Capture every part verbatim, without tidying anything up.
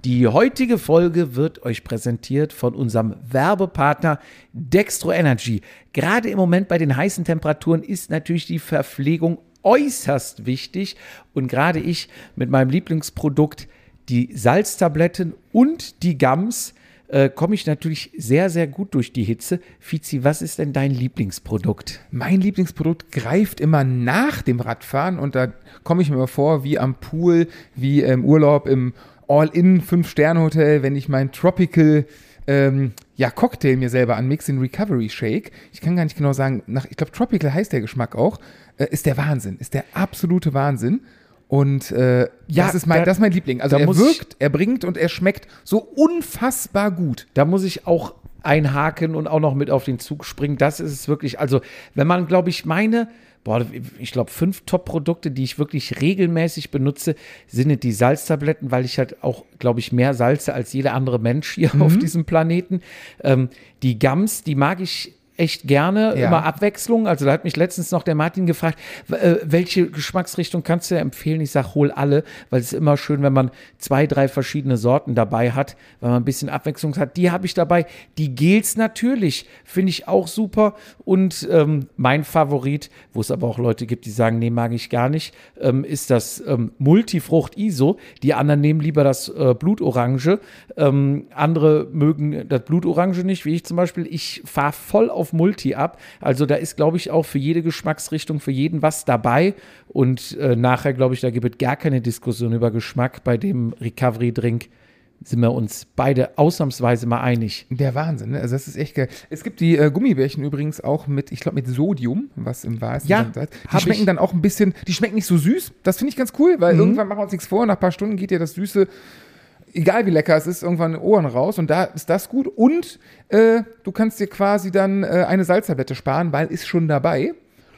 Die heutige Folge wird euch präsentiert von unserem Werbepartner Dextro Energy. Gerade im Moment bei den heißen Temperaturen ist natürlich die Verpflegung äußerst wichtig und gerade ich mit meinem Lieblingsprodukt, die Salztabletten und die Gums, äh, komme ich natürlich sehr, sehr gut durch die Hitze. Fizi, was ist denn dein Lieblingsprodukt? Mein Lieblingsprodukt greift immer nach dem Radfahren und da komme ich mir immer vor wie am Pool, wie im Urlaub im All-in-Fünf-Sterne-Hotel, wenn ich mein Tropical ähm, ja, Cocktail mir selber anmixe, den Recovery Shake. Ich kann gar nicht genau sagen, nach, ich glaube Tropical heißt der Geschmack auch, äh, ist der Wahnsinn, ist der absolute Wahnsinn. Und äh, ja, das ist mein, da, das ist mein Liebling. Also er wirkt, er bringt und er schmeckt so unfassbar gut. Da muss ich auch einhaken und auch noch mit auf den Zug springen. Das ist es wirklich. Also wenn man, glaube ich, meine, boah, ich glaube, fünf Top-Produkte, die ich wirklich regelmäßig benutze, sind die Salztabletten, weil ich halt auch, glaube ich, mehr salze als jeder andere Mensch hier mhm. auf diesem Planeten. Ähm, die Gums, die mag ich echt gerne, ja. Immer Abwechslung. Also da hat mich letztens noch der Martin gefragt, äh, welche Geschmacksrichtung kannst du dir empfehlen? Ich sage, hol alle, weil es ist immer schön, wenn man zwei, drei verschiedene Sorten dabei hat, weil man ein bisschen Abwechslung hat. Die habe ich dabei. Die Gels natürlich, finde ich auch super. Und ähm, mein Favorit, wo es aber auch Leute gibt, die sagen, nee, mag ich gar nicht, ähm, ist das ähm, Multifrucht I S O. Die anderen nehmen lieber das äh, Blutorange. Ähm, andere mögen das Blutorange nicht, wie ich zum Beispiel. Ich fahre voll auf Multi ab. Also da ist, glaube ich, auch für jede Geschmacksrichtung, für jeden was dabei. Und äh, nachher, glaube ich, da gibt es gar keine Diskussion über Geschmack. Bei dem Recovery-Drink sind wir uns beide ausnahmsweise mal einig. Der Wahnsinn, ne? Also das ist echt geil. Es gibt die äh, Gummibärchen übrigens auch mit, ich glaube, mit Sodium, was im wahrsten ja, Sinne. Die schmecken ich. dann auch ein bisschen, die schmecken nicht so süß. Das finde ich ganz cool, weil mhm. irgendwann machen wir uns nichts vor. Nach ein paar Stunden geht ja das Süße, egal wie lecker es ist, irgendwann in den Ohren raus und da ist das gut und äh, du kannst dir quasi dann äh, eine Salztablette sparen, weil ist schon dabei.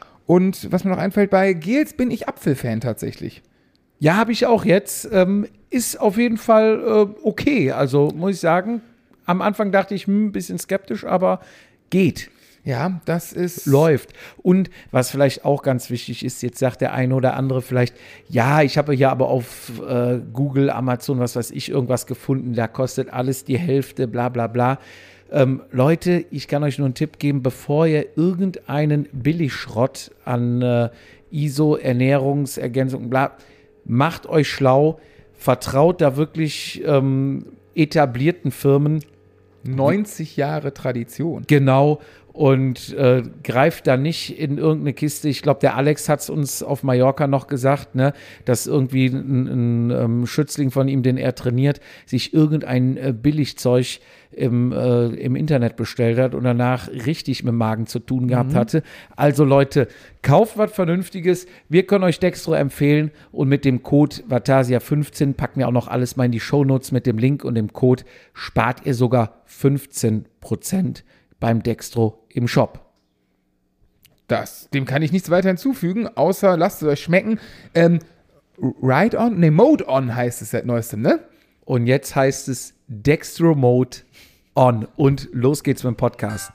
Und was mir noch einfällt, bei Gels bin ich Apfelfan tatsächlich. Ja, habe ich auch jetzt. Ähm, ist auf jeden Fall äh, okay. Also muss ich sagen, am Anfang dachte ich, hm, ein bisschen skeptisch, aber geht. Ja, das ist... Läuft. Und was vielleicht auch ganz wichtig ist, jetzt sagt der eine oder andere vielleicht, ja, ich habe ja aber auf äh, Google, Amazon, was weiß ich, irgendwas gefunden, da kostet alles die Hälfte, bla bla bla. Ähm, Leute, ich kann euch nur einen Tipp geben, bevor ihr irgendeinen Billigschrott an äh, I S O, Ernährungsergänzung, bla, macht euch schlau, vertraut da wirklich ähm, etablierten Firmen. neunzig Jahre Tradition. Genau. Und äh, greift da nicht in irgendeine Kiste. Ich glaube, der Alex hat es uns auf Mallorca noch gesagt, ne, dass irgendwie ein, ein, ein um, Schützling von ihm, den er trainiert, sich irgendein äh, Billigzeug im, äh, im Internet bestellt hat und danach richtig mit dem Magen zu tun gehabt mhm. hatte. Also Leute, kauft was Vernünftiges. Wir können euch Dextro empfehlen und mit dem Code Vatasia fünfzehn packen wir auch noch alles mal in die Shownotes mit dem Link und dem Code spart ihr sogar fünfzehn Prozent beim Dextro im Shop. Das, dem kann ich nichts weiter hinzufügen, außer lasst es euch schmecken. Ähm, Ride On, ne, Mode On heißt es seit neuestem, ne? Und jetzt heißt es Dextro Mode On. Und los geht's mit dem Podcast.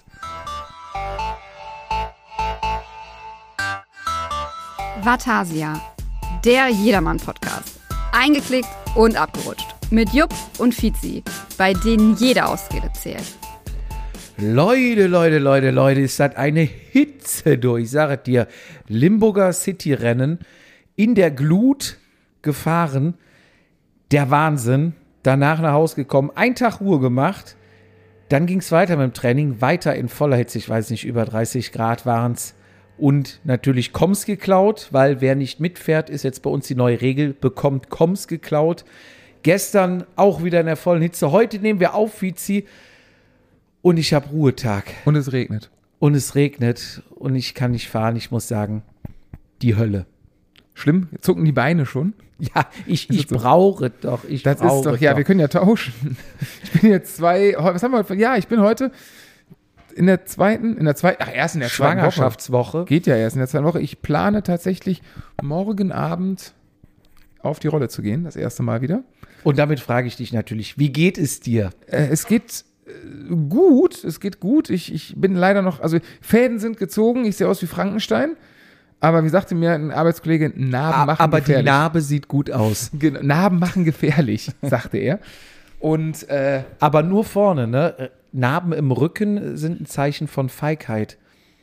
Vatasia, der Jedermann-Podcast. Eingeklickt und abgerutscht. Mit Jupp und Fizi, bei denen jede Ausrede zählt. Leute, Leute, Leute, Leute, es hat eine Hitze durch. Ich sage dir, Limburger City-Rennen in der Glut gefahren. Der Wahnsinn. Danach nach Hause gekommen, einen Tag Ruhe gemacht. Dann ging es weiter mit dem Training, weiter in voller Hitze. Ich weiß nicht, über dreißig Grad waren es. Und natürlich Koms geklaut, weil wer nicht mitfährt, ist jetzt bei uns die neue Regel, bekommt Koms geklaut. Gestern auch wieder in der vollen Hitze. Heute nehmen wir auf, Fizi. Und ich habe Ruhetag. Und es regnet. Und es regnet. Und ich kann nicht fahren. Ich muss sagen, die Hölle. Schlimm? Zucken die Beine schon? Ja, ich, ich so? brauche doch. Ich das brauche ist doch, ja, doch. wir können ja tauschen. Ich bin jetzt zwei, was haben wir heute? Ja, ich bin heute in der zweiten, in der zweiten, ach, erst in der Schwangerschaftswoche. Woche. Geht ja erst in der zweiten Woche. Ich plane tatsächlich morgen Abend auf die Rolle zu gehen, das erste Mal wieder. Und damit frage ich dich natürlich, wie geht es dir? Äh, es geht äh, gut, es geht gut. Ich, ich bin leider noch, also Fäden sind gezogen, ich sehe aus wie Frankenstein. Aber wie sagte mir ein Arbeitskollege, Narben machen aber gefährlich. Aber die Narbe sieht gut aus. Genau, Narben machen gefährlich, sagte er. Und, äh, Aber nur vorne, ne? Narben im Rücken sind ein Zeichen von Feigheit.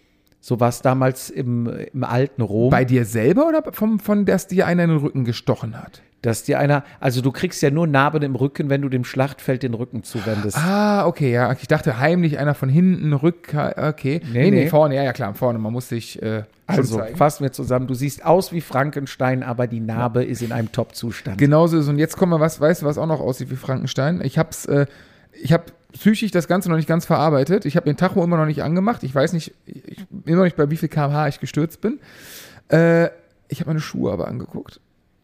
So war es damals im, im alten Rom. bei dir selber oder vom, von, dass dir einer in den Rücken gestochen hat? Dass dir einer, also du kriegst ja nur Narben im Rücken, wenn du dem Schlachtfeld den Rücken zuwendest. Ah, okay, ja. Ich dachte heimlich einer von hinten, Rück, okay. Nee, Nee, nee, nee. vorne, ja, ja, klar, vorne. Man muss sich äh, schon Also zeigen. fassen wir zusammen, du siehst aus wie Frankenstein, aber die Narbe ist in einem Top-Zustand. Genauso ist. Und jetzt kommen wir, was, weißt du, was auch noch aussieht wie Frankenstein? Ich hab's, äh, ich hab psychisch das Ganze noch nicht ganz verarbeitet. Ich habe den Tacho immer noch nicht angemacht. Ich weiß nicht, ich bin noch nicht bei wie viel Kilometer pro Stunde ich gestürzt bin. Äh, ich habe meine Schuhe aber angeguckt.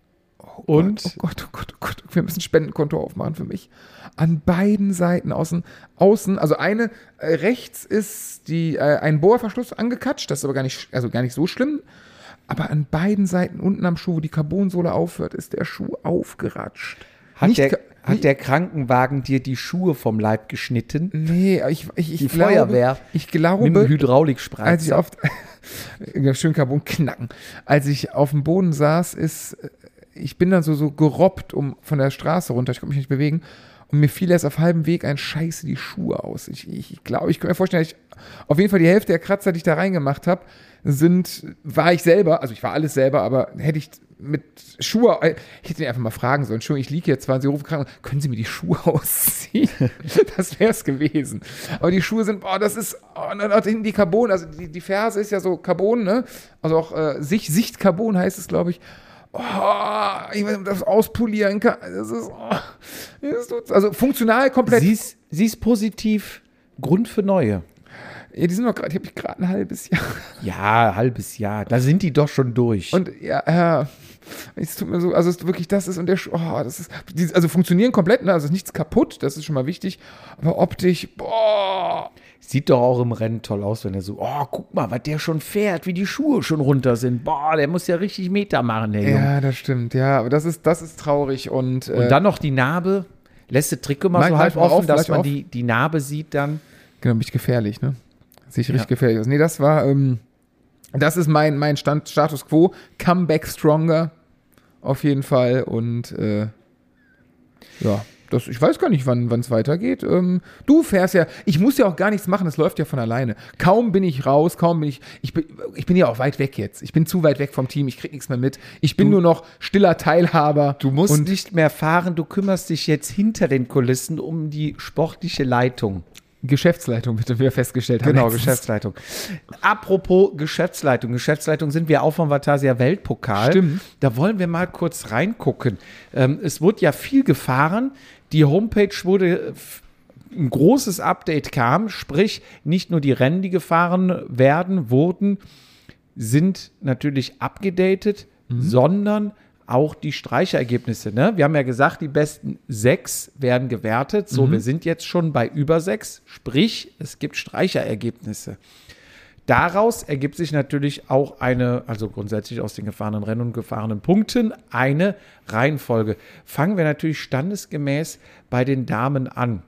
Oh Und? Gott, oh Gott, oh Gott, oh Gott, wir müssen ein Spendenkonto aufmachen für mich. An beiden Seiten außen, außen, also eine äh, rechts ist die äh, ein Bohrverschluss angekatscht, das ist aber gar nicht, also gar nicht so schlimm. Aber an beiden Seiten unten am Schuh, wo die Carbonsohle aufhört, ist der Schuh aufgeratscht. Hat, Nicht der, ka- hat nicht- der Krankenwagen dir die Schuhe vom Leib geschnitten? Nee, ich, ich, ich Die glaube, Feuerwehr ich Mit dem glaube, Hydraulikspreizer. als ich auf ja, schön Carbon knacken, als ich auf dem Boden saß, ist ich bin dann so so gerobbt um von der Straße runter, ich konnte mich nicht bewegen und mir fiel erst auf halbem Weg ein Scheiße die Schuhe aus. Ich, ich, ich glaube, ich kann mir vorstellen, ich, auf jeden Fall die Hälfte der Kratzer, die ich da reingemacht habe, sind war ich selber, also ich war alles selber, aber hätte ich mit Schuhe, ich hätte ihn einfach mal fragen sollen, Entschuldigung, ich liege jetzt zwar, Sie rufen Krankenwagen, können Sie mir die Schuhe ausziehen? Das wäre es gewesen. Aber die Schuhe sind, boah, das ist, oh, und dann hinten die Carbon, also die, die Ferse ist ja so Carbon, ne? Also auch äh, Sicht, Sichtcarbon heißt es, glaube ich. Oh, ich weiß nicht, ob das auspolieren kann. Das ist, oh, das tut, also funktional komplett. Siehst, siehst positiv, Grund für neue. Ja, die sind noch gerade, ich habe gerade ein halbes Jahr. Ja, halbes Jahr, da sind die doch schon durch. Und ja, ja, es tut mir so, also es ist wirklich das ist und der, Schuh- oh, das ist, die, also funktionieren komplett, ne? Also ist nichts kaputt, das ist schon mal wichtig, aber optisch, boah. Sieht doch auch im Rennen toll aus, wenn er so, oh, guck mal, was der schon fährt, wie die Schuhe schon runter sind. Boah, der muss ja richtig Meter machen, der Junge. Ja, das stimmt, ja, aber das ist, das ist traurig und, Und äh, dann noch die Narbe. Lässt das Trikot mal Nein, so halb gleich mal offen, auf, dass gleich man auf. die, die Narbe sieht dann. genau, mich gefährlich, ne? Sehe ich Ja. richtig gefährlich aus. Nee, das war, ähm, das ist mein, mein Stand, Status Quo, Comeback Stronger, auf jeden Fall und, äh, ja. Das, ich weiß gar nicht, wann es weitergeht. Ähm, du fährst ja, ich muss ja auch gar nichts machen, es läuft ja von alleine. Kaum bin ich raus, kaum bin ich, ich bin, ich bin ja auch weit weg jetzt. Ich bin zu weit weg vom Team, ich krieg nichts mehr mit. Ich bin Du- nur noch stiller Teilhaber. Du musst und nicht mehr fahren, du kümmerst dich jetzt hinter den Kulissen um die sportliche Leitung. Geschäftsleitung, bitte, wie wir festgestellt haben. Genau, letztens. Geschäftsleitung. Apropos Geschäftsleitung. Geschäftsleitung sind wir auch vom Vatasia Weltpokal. Stimmt. Da wollen wir mal kurz reingucken. Ähm, es wurde ja viel gefahren. Die Homepage wurde, f- ein großes Update kam, sprich nicht nur die Rennen, die gefahren werden, wurden, sind natürlich abgedatet, sondern auch die Streichergebnisse. Ne? Wir haben ja gesagt, die besten sechs werden gewertet. So, wir sind jetzt schon bei über sechs. Sprich, es gibt Streicherergebnisse. Daraus ergibt sich natürlich auch eine, also grundsätzlich aus den gefahrenen Rennen und gefahrenen Punkten, eine Reihenfolge. Fangen wir natürlich standesgemäß bei den Damen an.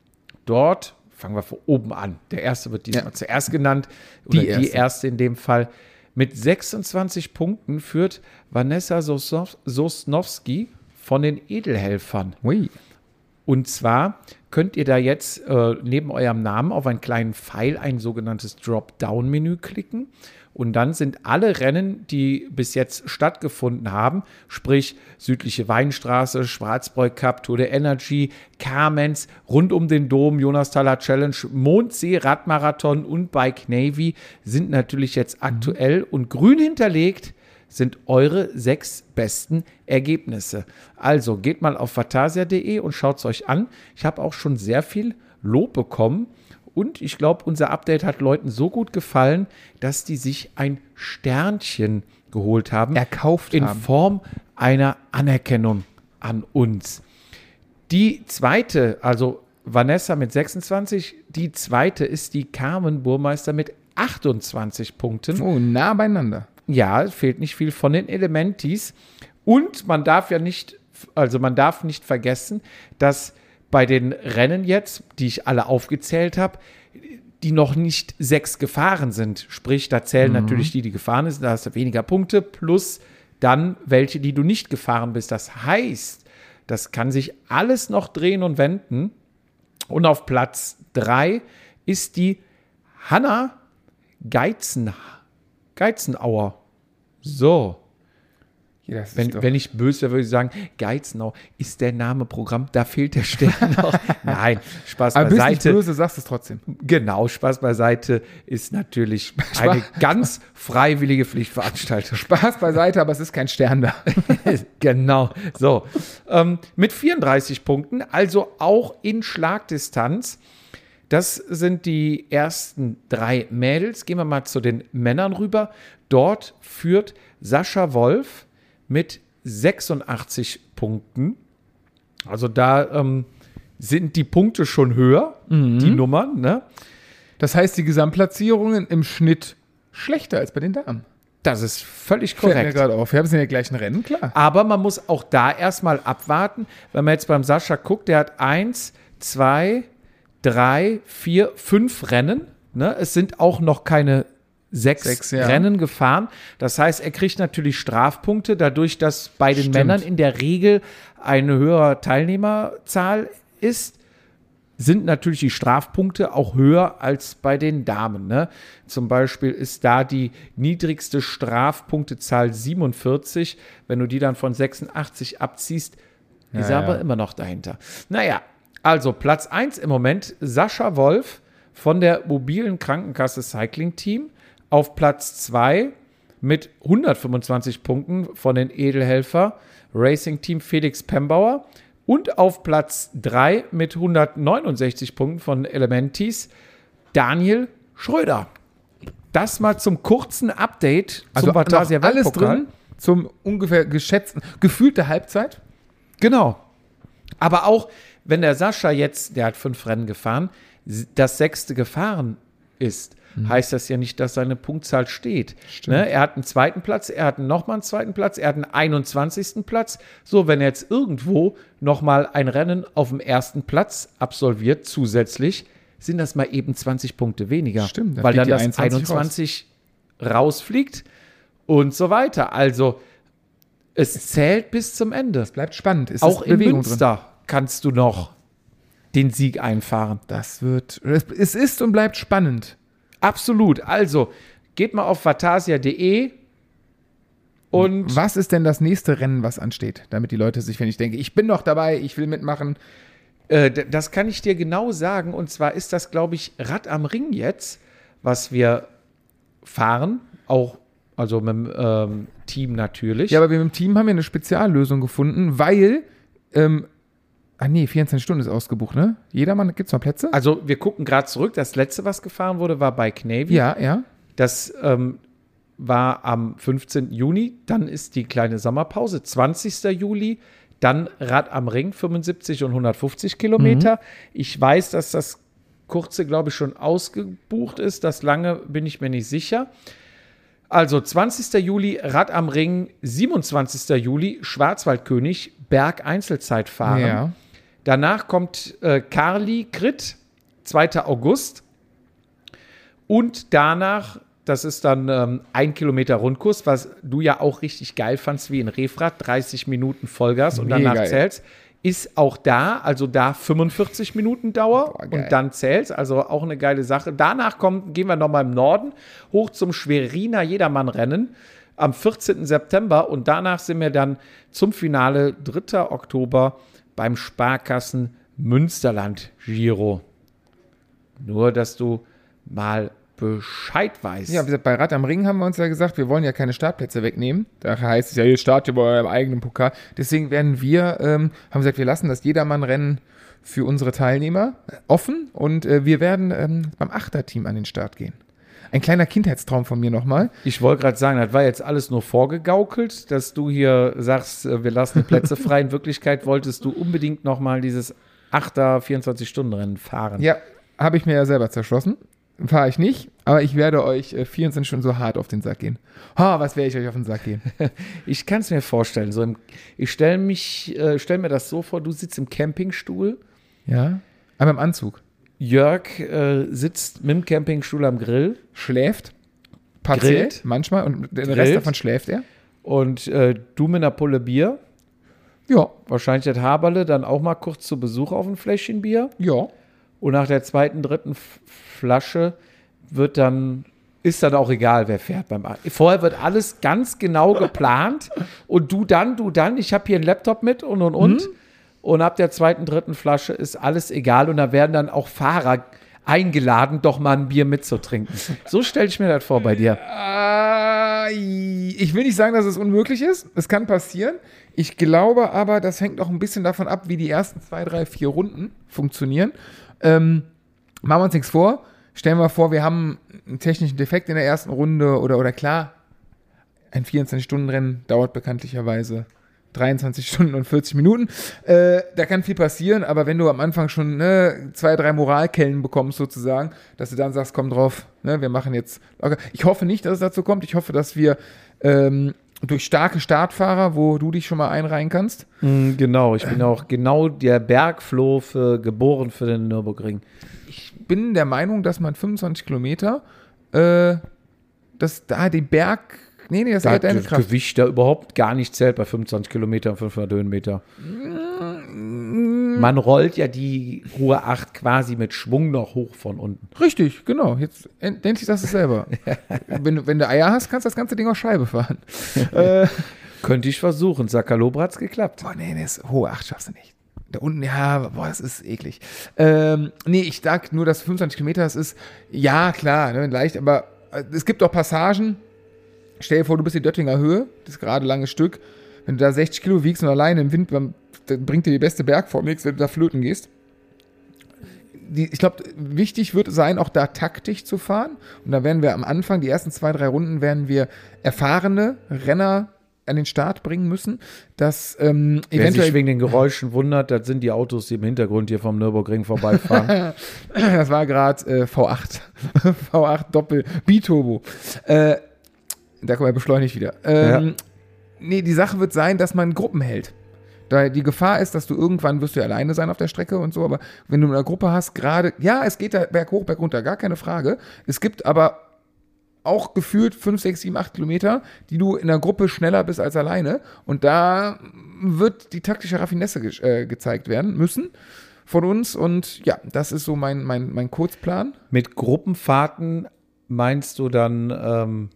Dort fangen wir von oben an. Der erste wird diesmal Ja. zuerst genannt, oder Die die erste. erste in dem Fall. Mit sechsundzwanzig Punkten führt Vanessa Sosnow- Sosnowski von den Edelhelfern. Ui. Und zwar könnt ihr da jetzt äh, neben eurem Namen auf einen kleinen Pfeil ein sogenanntes Drop-Down-Menü klicken. Und dann sind alle Rennen, die bis jetzt stattgefunden haben, sprich Südliche Weinstraße, Schwarzbräu Cup, Tour de Energy, Kamenz, rund um den Dom, Jonasthaler Challenge, Mondsee, Radmarathon und Bike Navy, sind natürlich jetzt aktuell und grün hinterlegt sind eure sechs besten Ergebnisse. Also geht mal auf vatasia punkt de und schaut es euch an. Ich habe auch schon sehr viel Lob bekommen und ich glaube, unser Update hat Leuten so gut gefallen, dass die sich ein Sternchen geholt haben. Erkauft in haben. Form einer Anerkennung an uns. Die zweite, also Vanessa mit sechsundzwanzig, die zweite ist die Carmen Burmeister mit achtundzwanzig Punkten. Oh, nah beieinander. Ja, es fehlt nicht viel von den Elementis. Und man darf ja nicht, also man darf nicht vergessen, dass bei den Rennen jetzt, die ich alle aufgezählt habe, die noch nicht sechs gefahren sind. Sprich, da zählen Mhm. natürlich die, die gefahren sind, da hast du weniger Punkte, plus dann welche, die du nicht gefahren bist. Das heißt, Das kann sich alles noch drehen und wenden. Und auf Platz drei ist die Hanna Geizen, Geizenauer. So. Ja, das ist Wenn, doch- wenn ich böse wäre, würde ich sagen, Geizenau ist der Name Programm, da fehlt der Stern noch. Nein, Spaß Aber bist nicht beiseite. böse, sagst es trotzdem. Genau, Spaß beiseite ist natürlich eine ganz freiwillige Pflichtveranstaltung. Spaß beiseite, aber es ist kein Stern da. Genau, so. Ähm, mit vierunddreißig Punkten, also auch in Schlagdistanz. Das sind die ersten drei Mädels. Gehen wir mal zu den Männern rüber. Dort führt Sascha Wolf mit sechsundachtzig Punkten. Also da ähm, sind die Punkte schon höher, die Nummern, ne? Das heißt, die Gesamtplatzierungen im Schnitt schlechter als bei den Damen. Das ist völlig Fällt mir korrekt. gerade auf. Wir haben es in der gleichen Rennen, klar. Aber man muss auch da erstmal abwarten. Wenn man jetzt beim Sascha guckt, der hat eins, zwei, drei, vier, fünf Rennen. Ne? Es sind auch noch keine sechs, Sechs, ja. Rennen gefahren. Das heißt, er kriegt natürlich Strafpunkte, dadurch, dass bei den Stimmt. Männern in der Regel eine höhere Teilnehmerzahl ist, sind natürlich die Strafpunkte auch höher als bei den Damen. Ne? Zum Beispiel ist da die niedrigste Strafpunktezahl siebenundvierzig. Wenn du die dann von sechsundachtzig abziehst, ist Ja, er aber ja. immer noch dahinter. Naja, also Platz eins im Moment, Sascha Wolf von der mobilen Krankenkasse Cycling Team. Auf Platz zwei mit hundertfünfundzwanzig Punkten von den Edelhelfer Racing Team Felix Pembauer. Und auf Platz drei mit hundertneunundsechzig Punkten von Elementis Daniel Schröder. Das mal zum kurzen Update Also zum Vatasia noch alles Weltpokal. drin zum ungefähr geschätzten, gefühlte Halbzeit. Genau. Aber auch, wenn der Sascha jetzt, der hat fünf Rennen gefahren, das sechste gefahren ist, heißt das ja nicht, dass seine Punktzahl steht. Ne? Er hat einen zweiten Platz, er hat nochmal einen zweiten Platz, er hat einen einundzwanzigsten Platz. So, wenn er jetzt irgendwo nochmal ein Rennen auf dem ersten Platz absolviert, zusätzlich, sind das mal eben zwanzig Punkte weniger. Stimmt, da weil fliegt dann die das einundzwanzig einundzwanzig rausfliegt und so weiter. Also, es zählt bis zum Ende. Bleibt spannend. Es Auch ist in Bewegung Münster drin. kannst du noch den Sieg einfahren. Das wird, es ist und bleibt spannend. Absolut. Also, geht mal auf vatasia punkt de und Was ist denn das nächste Rennen, was ansteht? Damit die Leute sich, wenn ich denke, ich bin noch dabei, ich will mitmachen. äh, d- das kann ich dir genau sagen. Und zwar ist das, glaube ich, Rad am Ring jetzt, was wir fahren. Auch, also mit dem ähm, Team natürlich. Ja, aber wir im Team haben ja eine Speziallösung gefunden, weil, ähm, ah nee, vierundzwanzig Stunden ist ausgebucht, ne? Jedermann, gibt's noch Plätze? Also, wir gucken gerade zurück. Das letzte, was gefahren wurde, war bei Navy. Ja, ja. Das ähm, war am fünfzehnten Juni. Dann ist die kleine Sommerpause, zwanzigsten Juli. Dann Rad am Ring, fünfundsiebzig und hundertfünfzig Kilometer. Ich weiß, dass das kurze, glaube ich, schon ausgebucht ist. Das lange bin ich mir nicht sicher. Also zwanzigsten Juli Rad am Ring, siebenundzwanzigsten Juli Schwarzwaldkönig, Berg-Einzelzeit fahren. Ja. Danach kommt äh, Karli Grit, zweiten August. Und danach, das ist dann ähm, ein Kilometer Rundkurs, was du ja auch richtig geil fandst, wie in Refrat, dreißig Minuten Vollgas und Mega danach geil. zählst. Ist auch da, also da fünfundvierzig Minuten Dauer Boah, geil. und dann zählst, also auch eine geile Sache. Danach kommen, gehen wir nochmal im Norden hoch zum Schweriner Jedermann-Rennen am vierzehnten September und danach sind wir dann zum Finale dritten Oktober beim Sparkassen Münsterland Giro. Nur, dass du mal Bescheid weißt. Ja, wie gesagt, bei Rad am Ring haben wir uns ja gesagt, wir wollen ja keine Startplätze wegnehmen. Daher heißt es ja, ihr startet bei eurem eigenen Pokal. Deswegen werden wir, ähm, haben gesagt, wir lassen das Jedermann-Rennen für unsere Teilnehmer offen und äh, wir werden ähm, beim Achterteam an den Start gehen. Ein kleiner Kindheitstraum von mir nochmal. Ich wollte gerade sagen, das war jetzt alles nur vorgegaukelt, dass du hier sagst, äh, wir lassen die Plätze frei. In Wirklichkeit wolltest du unbedingt nochmal dieses Achter vierundzwanzig-Stunden-Rennen fahren. Ja, habe ich mir ja selber zerschossen. Fahre ich nicht, aber ich werde euch äh, vierundzwanzig Stunden so hart auf den Sack gehen. Ha, was werde ich euch auf den Sack gehen? Ich kann es mir vorstellen. So im, ich stelle mich, äh, stell mir das so vor, du sitzt im Campingstuhl, Ja, aber im Anzug. Jörg äh, sitzt mit dem Campingstuhl am Grill Schläft. Partiell, Grillt. manchmal. Und den Grillt. Rest davon schläft er. und äh, du mit einer Pulle Bier. Ja, Wahrscheinlich das Haberle dann auch mal kurz zu Besuch auf ein Fläschchen Bier. ja. Und nach der zweiten, dritten F- Flasche wird dann, ist dann auch egal, wer fährt beim A- Vorher wird alles ganz genau geplant und du dann, du dann, ich habe hier einen Laptop mit und und und. Mhm. Und ab der zweiten, dritten Flasche ist alles egal und da werden dann auch Fahrer eingeladen, doch mal ein Bier mitzutrinken. So stelle ich mir das vor bei dir. Äh, ich will nicht sagen, dass es unmöglich ist. Es kann passieren. Ich glaube aber, das hängt auch ein bisschen davon ab, wie die ersten zwei, drei, vier Runden funktionieren. Ähm, machen wir uns nichts vor. Stellen wir vor, wir haben einen technischen Defekt in der ersten Runde oder, oder klar, ein vierundzwanzig-Stunden-Rennen dauert bekanntlicherweise dreiundzwanzig Stunden und vierzig Minuten. Äh, da kann viel passieren, aber wenn du am Anfang schon ne, zwei, drei Moralkellen bekommst sozusagen, dass du dann sagst, komm drauf, ne, wir machen jetzt locker. Ich hoffe nicht, dass es dazu kommt. Ich hoffe, dass wir ähm, durch starke Startfahrer, wo du dich schon mal einreihen kannst. Mm, Genau, ich bin auch genau der Bergfloh für, geboren für den Nürburgring. Ich bin der Meinung, dass man fünfundzwanzig Kilometer, äh, dass da die Berg, nee, nee, das Da ist hat deine das Kraft. Gewicht da überhaupt gar nicht zählt bei fünfundzwanzig Kilometern, fünfhundert Höhenmeter. Man rollt ja die hohe acht quasi mit Schwung noch hoch von unten. Richtig, genau. Jetzt en- endlich sagst du es selber. wenn, du- wenn du Eier hast, kannst du das ganze Ding auf Scheibe fahren. äh, Könnte ich versuchen. Sakaloba hat's geklappt. boah, nee, nee, das hohe acht schaffst du nicht. Da unten, ja, boah, das ist eklig. Ähm, nee, ich sag nur, dass fünfundzwanzig Kilometer, das ist, ja, klar, ne, leicht, aber äh, es gibt auch Passagen. Stell dir vor, du bist in Döttinger Höhe, das ist gerade ein langes Stück. Wenn du da sechzig Kilo wiegst und alleine im Wind, dann bringt dir die beste Bergform nichts, wenn du da flöten gehst. Die, ich glaube, wichtig wird sein, auch da taktisch zu fahren. Und da werden wir am Anfang, die ersten zwei, drei Runden, werden wir erfahrene Renner an den Start bringen müssen, dass ähm, Wer eventuell sich wegen den Geräuschen wundert, das sind die Autos, die im Hintergrund hier vom Nürburgring vorbeifahren. das war gerade äh, V acht. V acht Doppel Biturbo. Äh, da kommen wir beschleunigt wieder. Ähm, Ja. Nee, die Sache wird sein, dass man Gruppen hält. Da die Gefahr ist, dass du irgendwann wirst du alleine sein auf der Strecke und so, aber wenn du eine Gruppe hast, gerade, ja, es geht da berghoch, bergunter, gar keine Frage. Es gibt aber auch gefühlt fünf, sechs, sieben, acht Kilometer, die du in der Gruppe schneller bist als alleine. Und da wird die taktische Raffinesse ge äh, gezeigt werden müssen von uns. Und ja, das ist so mein, mein, mein Kurzplan. Mit Gruppenfahrten meinst du dann ähm,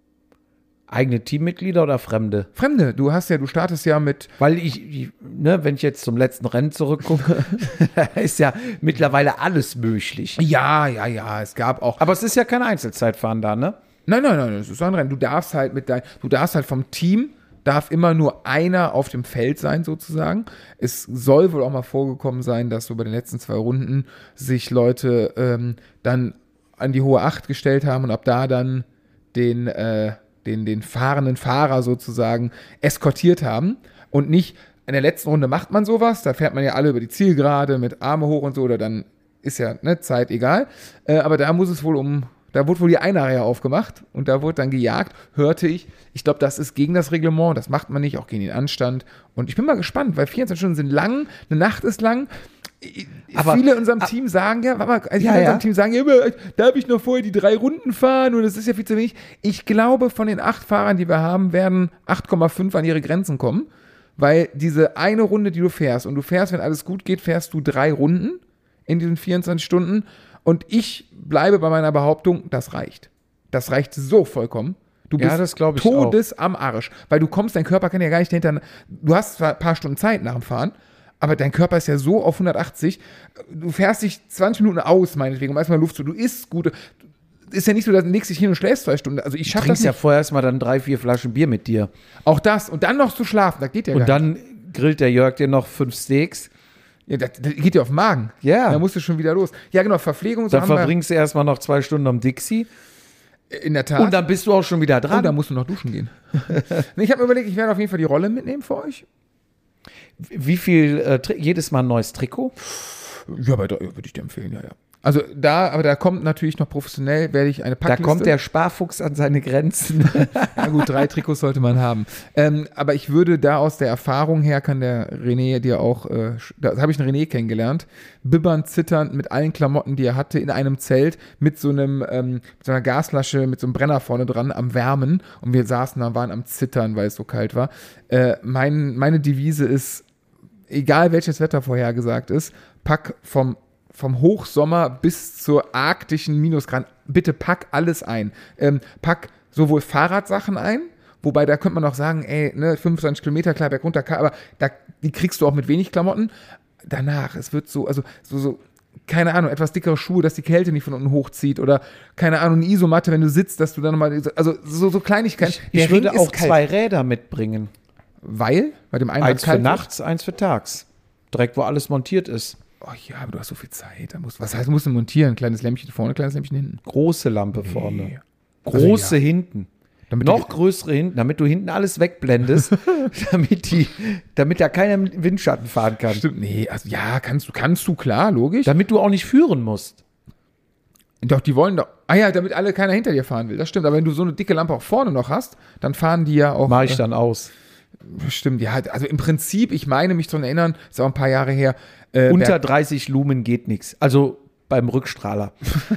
eigene Teammitglieder oder Fremde? Fremde, du hast ja, du startest ja mit, Weil ich, ich ne, wenn ich jetzt zum letzten Rennen zurückgucke, ist ja mittlerweile alles möglich. ja, ja, ja, es gab auch, Aber es ist ja kein Einzelzeitfahren da, ne? nein, nein, nein, es ist ein Rennen. Du darfst halt mit dein, du darfst halt vom Team, darf immer nur einer auf dem Feld sein, sozusagen. Es soll wohl auch mal vorgekommen sein, dass so bei den letzten zwei Runden sich Leute ähm, dann an die hohe Acht gestellt haben und ab da dann den, äh, den, den fahrenden Fahrer sozusagen eskortiert haben und nicht, in der letzten Runde macht man sowas, da fährt man ja alle über die Zielgerade mit Arme hoch und so, oder dann ist ja ne, Zeit egal, äh, aber da muss es wohl um, da wurde wohl die Einreihe aufgemacht und da wurde dann gejagt, hörte ich. Ich glaube, das ist gegen das Reglement, das macht man nicht, auch gegen den Anstand. Und ich bin mal gespannt, weil vierundzwanzig Stunden sind lang, eine Nacht ist lang. Aber- Viele in unserem Team sagen ja, warte mal, also Ja, viele in ja. unserem Team sagen ja immer, darf ich noch vorher die drei Runden fahren und das ist ja viel zu wenig. Ich glaube, von den acht Fahrern, die wir haben, werden acht Komma fünf an ihre Grenzen kommen, weil diese eine Runde, die du fährst und du fährst, wenn alles gut geht, fährst du drei Runden in diesen vierundzwanzig Stunden und ich bleibe bei meiner Behauptung, das reicht. Das reicht so vollkommen. Du Ja, bist das glaub ich todes am Arsch, weil du kommst, dein Körper kann ja gar nicht dahinter, du hast zwar ein paar Stunden Zeit nach dem Fahren, aber dein Körper ist ja so auf hundertachtzig, du fährst dich zwanzig Minuten aus, meinetwegen, um erstmal Luft zu, du isst gut, ist ja nicht so, dass du legst dich hin und schläfst zwei Stunden, also ich Du schaffe das trinkst ja nicht. vorher erstmal dann drei, vier Flaschen Bier mit dir. Auch das und dann noch zu schlafen, das geht ja Und gar nicht. dann grillt der Jörg dir noch fünf Steaks. Ja, das, das geht ja auf den Magen. Ja. Da musst du schon wieder los. Ja, genau, Verpflegung. So Dann haben wir- verbringst du erstmal noch zwei Stunden am Dixie. In der Tat. Und dann bist du auch schon wieder Und dran. dann musst du noch duschen gehen. nee, ich habe mir überlegt, ich werde auf jeden Fall die Rolle mitnehmen für euch. Wie viel, äh, Tri- jedes Mal ein neues Trikot? Ja, bei, würde ich dir empfehlen, ja, ja. Also da, aber da kommt natürlich noch professionell, werde ich eine Da Packliste. kommt der Sparfuchs an seine Grenzen. Ja gut, drei Trikots sollte man haben. Ähm, aber ich würde da aus der Erfahrung her, kann der René dir auch, äh, da habe ich einen René kennengelernt, bibbernd, zitternd mit allen Klamotten, die er hatte, in einem Zelt mit so einem, ähm, mit so einer Gasflasche, mit so einem Brenner vorne dran am Wärmen und wir saßen da, waren am Zittern, weil es so kalt war. Äh, mein, meine Devise ist, egal welches Wetter vorhergesagt ist, pack vom vom Hochsommer bis zur arktischen Minusgrad, bitte pack alles ein. Ähm, pack sowohl Fahrradsachen ein, wobei da könnte man auch sagen, ey, ne, fünfundzwanzig Kilometer, klar, berg runter, aber da, die kriegst du auch mit wenig Klamotten. Danach, es wird so, also so, so, keine Ahnung, etwas dickere Schuhe, dass die Kälte nicht von unten hochzieht oder, keine Ahnung, eine Isomatte, wenn du sitzt, dass du dann nochmal, also so, so Kleinigkeiten. Ich, ich würde Ring auch ist kalt. zwei Räder mitbringen. Weil? Bei dem einen Eins für kalt wird? nachts, eins für tags. Direkt, wo alles montiert ist. Oh ja, aber du hast so viel Zeit. Da musst, was heißt, du musst du montieren? Kleines Lämpchen vorne, kleines Lämpchen hinten. Große Lampe Nee. vorne. Also Große ja. hinten. Damit Noch die- größere hinten, damit du hinten alles wegblendest, damit, die, damit da keiner im Windschatten fahren kann. Stimmt, nee, also ja, kannst du, kannst du, klar, logisch. Damit du auch nicht führen musst. Doch, die wollen doch, ah ja, damit alle keiner hinter dir fahren will, das stimmt. Aber wenn du so eine dicke Lampe auch vorne noch hast, dann fahren die ja auch. Mach ich dann aus. Äh, stimmt, ja, also im Prinzip, ich meine mich daran erinnern, ist auch ein paar Jahre her, äh, Unter Berg, dreißig Lumen geht nichts. Also beim Rückstrahler.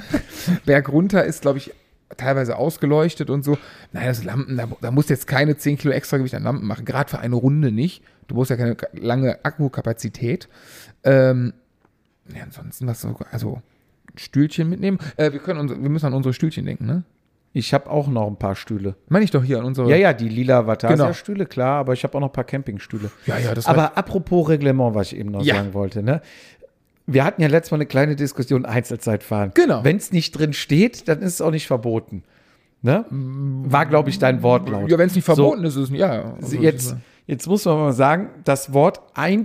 Berg runter ist, glaube ich, teilweise ausgeleuchtet und so. Nein, das Lampen, da, da musst du jetzt keine zehn Kilo extra Gewicht an Lampen machen, gerade für eine Runde nicht. Du brauchst ja keine lange Akkukapazität. Ähm, ja, ansonsten was so, also Stühlchen mitnehmen. Äh, wir können uns, wir müssen an unsere Stühlchen denken, ne? Ich habe auch noch ein paar Stühle. Meine ich doch hier an unsere. Ja, ja, die lila Genau. Vatasia-Stühle, klar, aber ich habe auch noch ein paar Campingstühle. Ja, ja, das Aber apropos Reglement, was ich eben noch Ja. sagen wollte, ne? Wir hatten ja letztes Mal eine kleine Diskussion Einzelzeitfahren. Genau. Wenn es nicht drin steht, dann ist es auch nicht verboten. Ne? War, glaube ich, dein Wortlaut. Ja, wenn es nicht verboten ist, ist es ja. So, jetzt, jetzt muss man mal sagen, das Wort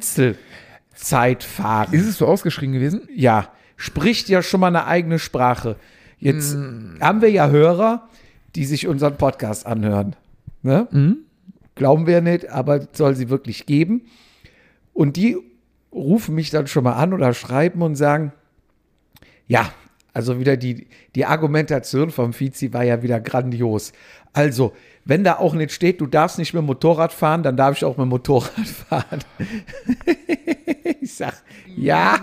Einzelzeitfahren, Ist es so ausgeschrieben gewesen? ja, spricht ja schon mal eine eigene Sprache. Jetzt Mm. haben wir ja Hörer, die sich unseren Podcast anhören. Ne? Mm. Glauben wir nicht, aber soll sie wirklich geben. Und die rufen mich dann schon mal an oder schreiben und sagen, ja, also wieder die, die Argumentation vom Fizi war ja wieder grandios. Also, wenn da auch nicht steht, du darfst nicht mit dem Motorrad fahren, dann darf ich auch mit dem Motorrad fahren. Ich sag, ja,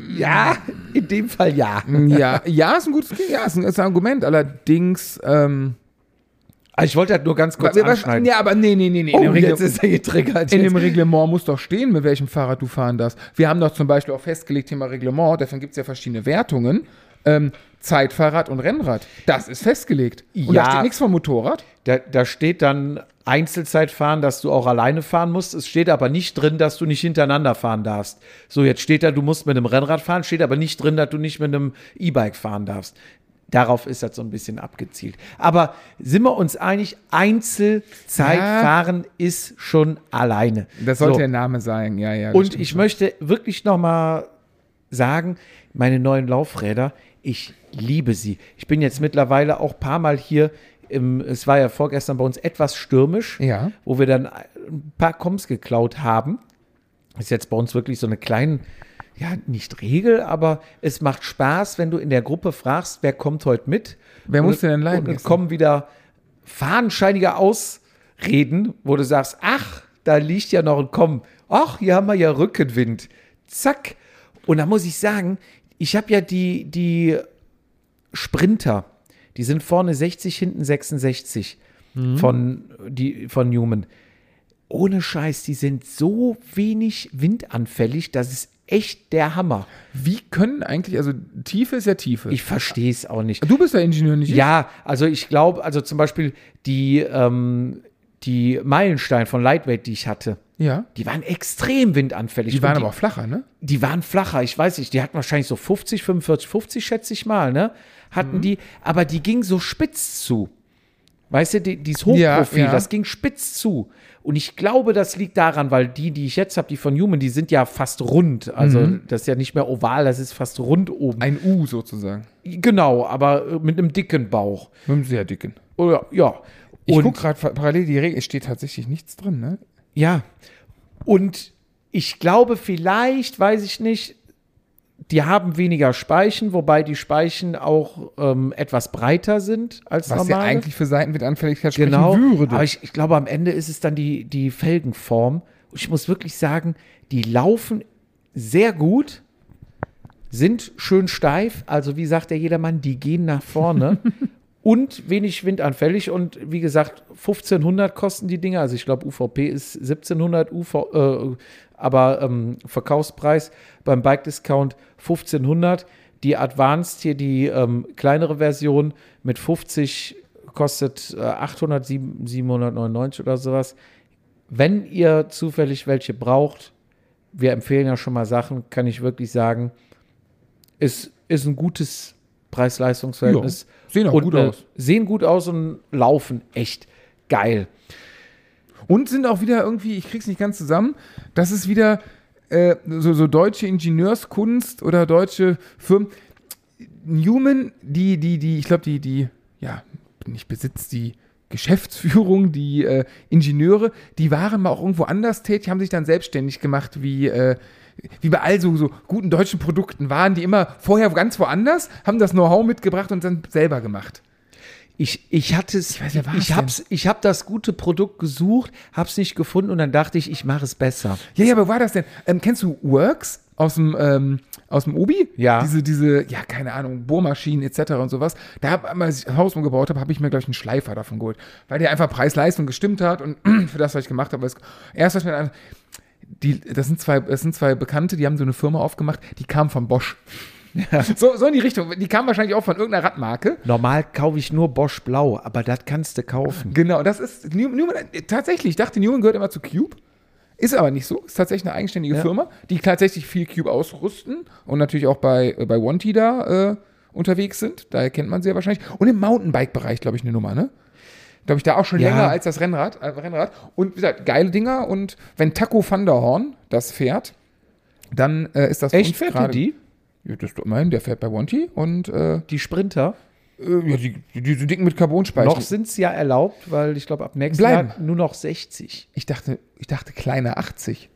ja, in dem Fall ja. Ja, ja, ist ein gutes ja, ist ein, ist ein Argument. Allerdings, ähm, Also ich wollte das nur ganz kurz wa- wa- anschneiden. ja, aber nee, nee, nee, nee. Oh, in dem jetzt Regel- ist er getriggert. In dem Jetzt. Reglement muss doch stehen, mit welchem Fahrrad du fahren darfst. Wir haben doch zum Beispiel auch festgelegt, Thema Reglement, davon gibt es ja verschiedene Wertungen. Ähm, Zeitfahrrad und Rennrad. Das ist festgelegt. Und Ja. da steht nichts vom Motorrad. Da, da steht dann Einzelzeitfahren, dass du auch alleine fahren musst. Es steht aber nicht drin, dass du nicht hintereinander fahren darfst. So, jetzt steht da, du musst mit einem Rennrad fahren, steht aber nicht drin, dass du nicht mit einem E-Bike fahren darfst. Darauf ist das so ein bisschen abgezielt. Aber sind wir uns einig, Einzelzeitfahren ist schon alleine. Das sollte So. der Name sein, ja, ja. das Und stimmt ich schon. möchte wirklich noch mal sagen, meine neuen Laufräder, ich liebe sie. Ich bin jetzt mittlerweile auch ein paar Mal hier, im, es war ja vorgestern bei uns etwas stürmisch, Ja. wo wir dann ein paar Koms geklaut haben. Ist jetzt bei uns wirklich so eine kleine, ja, nicht Regel, aber es macht Spaß, wenn du in der Gruppe fragst, wer kommt heute mit. Wer Und- muss denn leiden Und es gestern? kommen wieder fadenscheinige Ausreden, wo du sagst, ach, da liegt ja noch ein Komm. Ach, hier haben wir ja Rückenwind. Zack. Und da muss ich sagen, ich habe ja die, die Sprinter, die sind vorne sechzig, hinten sechsundsechzig von, die, von Newman. Ohne Scheiß, die sind so wenig windanfällig, das ist echt der Hammer. Wie können eigentlich, also Tiefe ist ja Tiefe. Ich verstehe es auch nicht. du bist ja Ingenieur, nicht ich? Ja, also ich glaube, also zum Beispiel die, ähm, die Meilenstein von Lightweight, die ich hatte, Ja. die waren extrem windanfällig. Die waren Und aber auch flacher, ne? die waren flacher, ich weiß nicht, die hatten wahrscheinlich so fünfzig, fünfundvierzig, fünfzig, schätze ich mal, ne? Hatten die, aber die ging so spitz zu. Weißt du, die, dieses Hochprofil, Ja, ja. das ging spitz zu. Und ich glaube, das liegt daran, weil die, die ich jetzt habe, die von Human, die sind ja fast rund. Also das ist ja nicht mehr oval, das ist fast rund oben. Ein U sozusagen. Genau, aber äh, mit einem dicken Bauch. Mit einem sehr dicken. Oder, ja. Ich Und- gucke gerade parallel die Regel, es steht tatsächlich nichts drin, ne? Ja, und ich glaube vielleicht, weiß ich nicht, die haben weniger Speichen, wobei die Speichen auch ähm, etwas breiter sind als Was normale. ja eigentlich für Seitenwindanfälligkeit sprechen genau, würde. aber ich, ich glaube, am Ende ist es dann die, die Felgenform. Und ich muss wirklich sagen, die laufen sehr gut, sind schön steif. Also wie sagt der Jedermann, die gehen nach vorne. Und wenig windanfällig und wie gesagt, fünfzehnhundert kosten die Dinger. Also ich glaube, U V P ist siebzehnhundert, U V, äh, aber ähm, Verkaufspreis beim Bike Discount fünfzehnhundert. Die Advanced hier, die ähm, kleinere Version mit fünfzig kostet äh, achthundert, siebenhundertneunundneunzig oder sowas. Wenn ihr zufällig welche braucht, wir empfehlen ja schon mal Sachen, kann ich wirklich sagen, ist, ist ein gutes Preis-Leistungs-Verhältnis. Ja, sehen auch und, gut äh, aus. Sehen gut aus und laufen echt geil. Und sind auch wieder irgendwie, ich krieg's nicht ganz zusammen, das ist wieder äh, so, so deutsche Ingenieurskunst oder deutsche Firmen. Newman, die, die, die, ich glaube, die, die, ja, nicht besitzt die Geschäftsführung, die äh, Ingenieure, die waren mal auch irgendwo anders tätig, haben sich dann selbstständig gemacht, wie äh, wie bei all so, so guten deutschen Produkten waren die immer vorher ganz woanders, haben das Know-how mitgebracht und dann selber gemacht. Ich, ich hatte es, Ich weiß ja, was ich hab's, ich hab das gute Produkt gesucht, hab's nicht gefunden und dann dachte ich, ich mache es besser. Ja, ja, aber wo war das denn? Ähm, kennst du Works aus dem, ähm, aus dem Obi? Ja. Diese, diese, ja, keine Ahnung, Bohrmaschinen et cetera und sowas. Da, hab, als ich das Haus umgebaut habe, habe ich mir, glaube ich, einen Schleifer davon geholt. Weil der einfach Preis-Leistung gestimmt hat und für das, was ich gemacht habe. Weil es, erst, was mir dann, die, das sind zwei, das sind zwei Bekannte, die haben so eine Firma aufgemacht, die kam von Bosch. Ja. So, so in die Richtung. Die kam wahrscheinlich auch von irgendeiner Radmarke. Normal kaufe ich nur Bosch Blau, aber das kannst du kaufen. Genau, das ist Newman, tatsächlich, ich dachte, Newman gehört immer zu Cube. Ist aber nicht so. Ist tatsächlich eine eigenständige Ja. Firma, die tatsächlich viel Cube ausrüsten und natürlich auch bei, bei Wanty da äh, unterwegs sind. Daher kennt man sie ja wahrscheinlich. Und im Mountainbike-Bereich, glaube ich, eine Nummer, ne? Glaube ich, da auch schon Ja. länger als das Rennrad, äh, Rennrad. Und wie gesagt, geile Dinger. Und wenn Taco van der Horn das fährt, dann äh, ist das für Echt, uns fährt gerade- die? Ja, das ist doch immerhin, der fährt bei Wanty und äh, Die Sprinter? äh, ja, die, die, die dicken mit Carbonspeichen. Noch sind sie ja erlaubt, weil ich glaube, ab nächstem Bleiben. Jahr nur noch sechzig. Ich dachte, ich dachte kleine achtzig.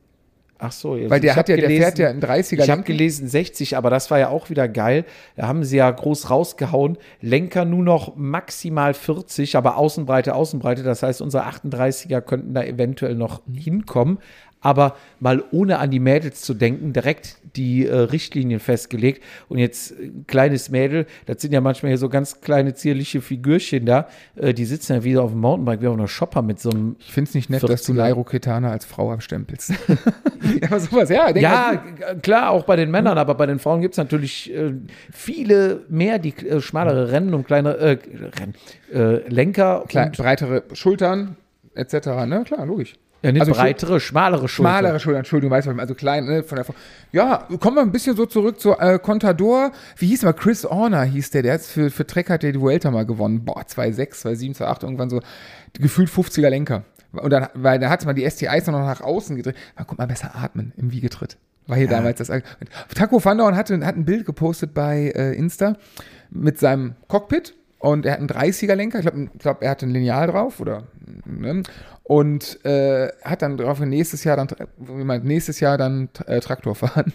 Ach so, jetzt. Weil der ich hat hab ja, der gelesen- fährt ja in dreißiger Ich habe Lenken. gelesen sechzig, aber das war ja auch wieder geil. Da haben sie ja groß rausgehauen. Lenker nur noch maximal vierzig, aber Außenbreite, Außenbreite. Das heißt, unsere achtunddreißiger könnten da eventuell noch hinkommen. Aber mal ohne an die Mädels zu denken, direkt die äh, Richtlinien festgelegt. Und jetzt äh, kleines Mädel, das sind ja manchmal hier so ganz kleine zierliche Figürchen da, äh, die sitzen ja wieder auf dem Mountainbike, wie auf einer Shopper mit so einem. Ich finde es nicht nett, dass du vierziger. Nairo Quintana als Frau abstempelst. Ja, aber sowas, ja. denk Ja, mal, g- klar, auch bei den Männern, aber bei den Frauen gibt es natürlich äh, viele mehr, die äh, schmalere Rennen und kleine äh, Rennen, äh, Lenker. Klein, und, breitere Schultern et cetera. Ne, klar, logisch. ja, nicht also breitere, schmalere Schultern. Schmalere Schultern, Entschuldigung, weißt du, was ich meine? Also klein, ne, von der Frau. Ja, kommen wir ein bisschen so zurück zu äh, Contador. Wie hieß der mal? Chris Horner hieß der, der hat für, für Trek hat der die Vuelta mal gewonnen. Boah, zwei sechs, zwei sieben, zwei acht, irgendwann so gefühlt fünfziger Lenker. Und dann, weil da hat man die S T Is noch nach außen gedreht. Man konnte mal besser atmen im Wiegetritt. War hier Ja. damals das. Taco van der Horn hatte, hat ein Bild gepostet bei äh, Insta mit seinem Cockpit und er hat einen dreißiger Lenker. Ich glaube, glaub, er hatte ein Lineal drauf oder ne? Und äh, hat dann drauf nächstes Jahr dann wie man nächstes Jahr dann äh, Traktor fahren.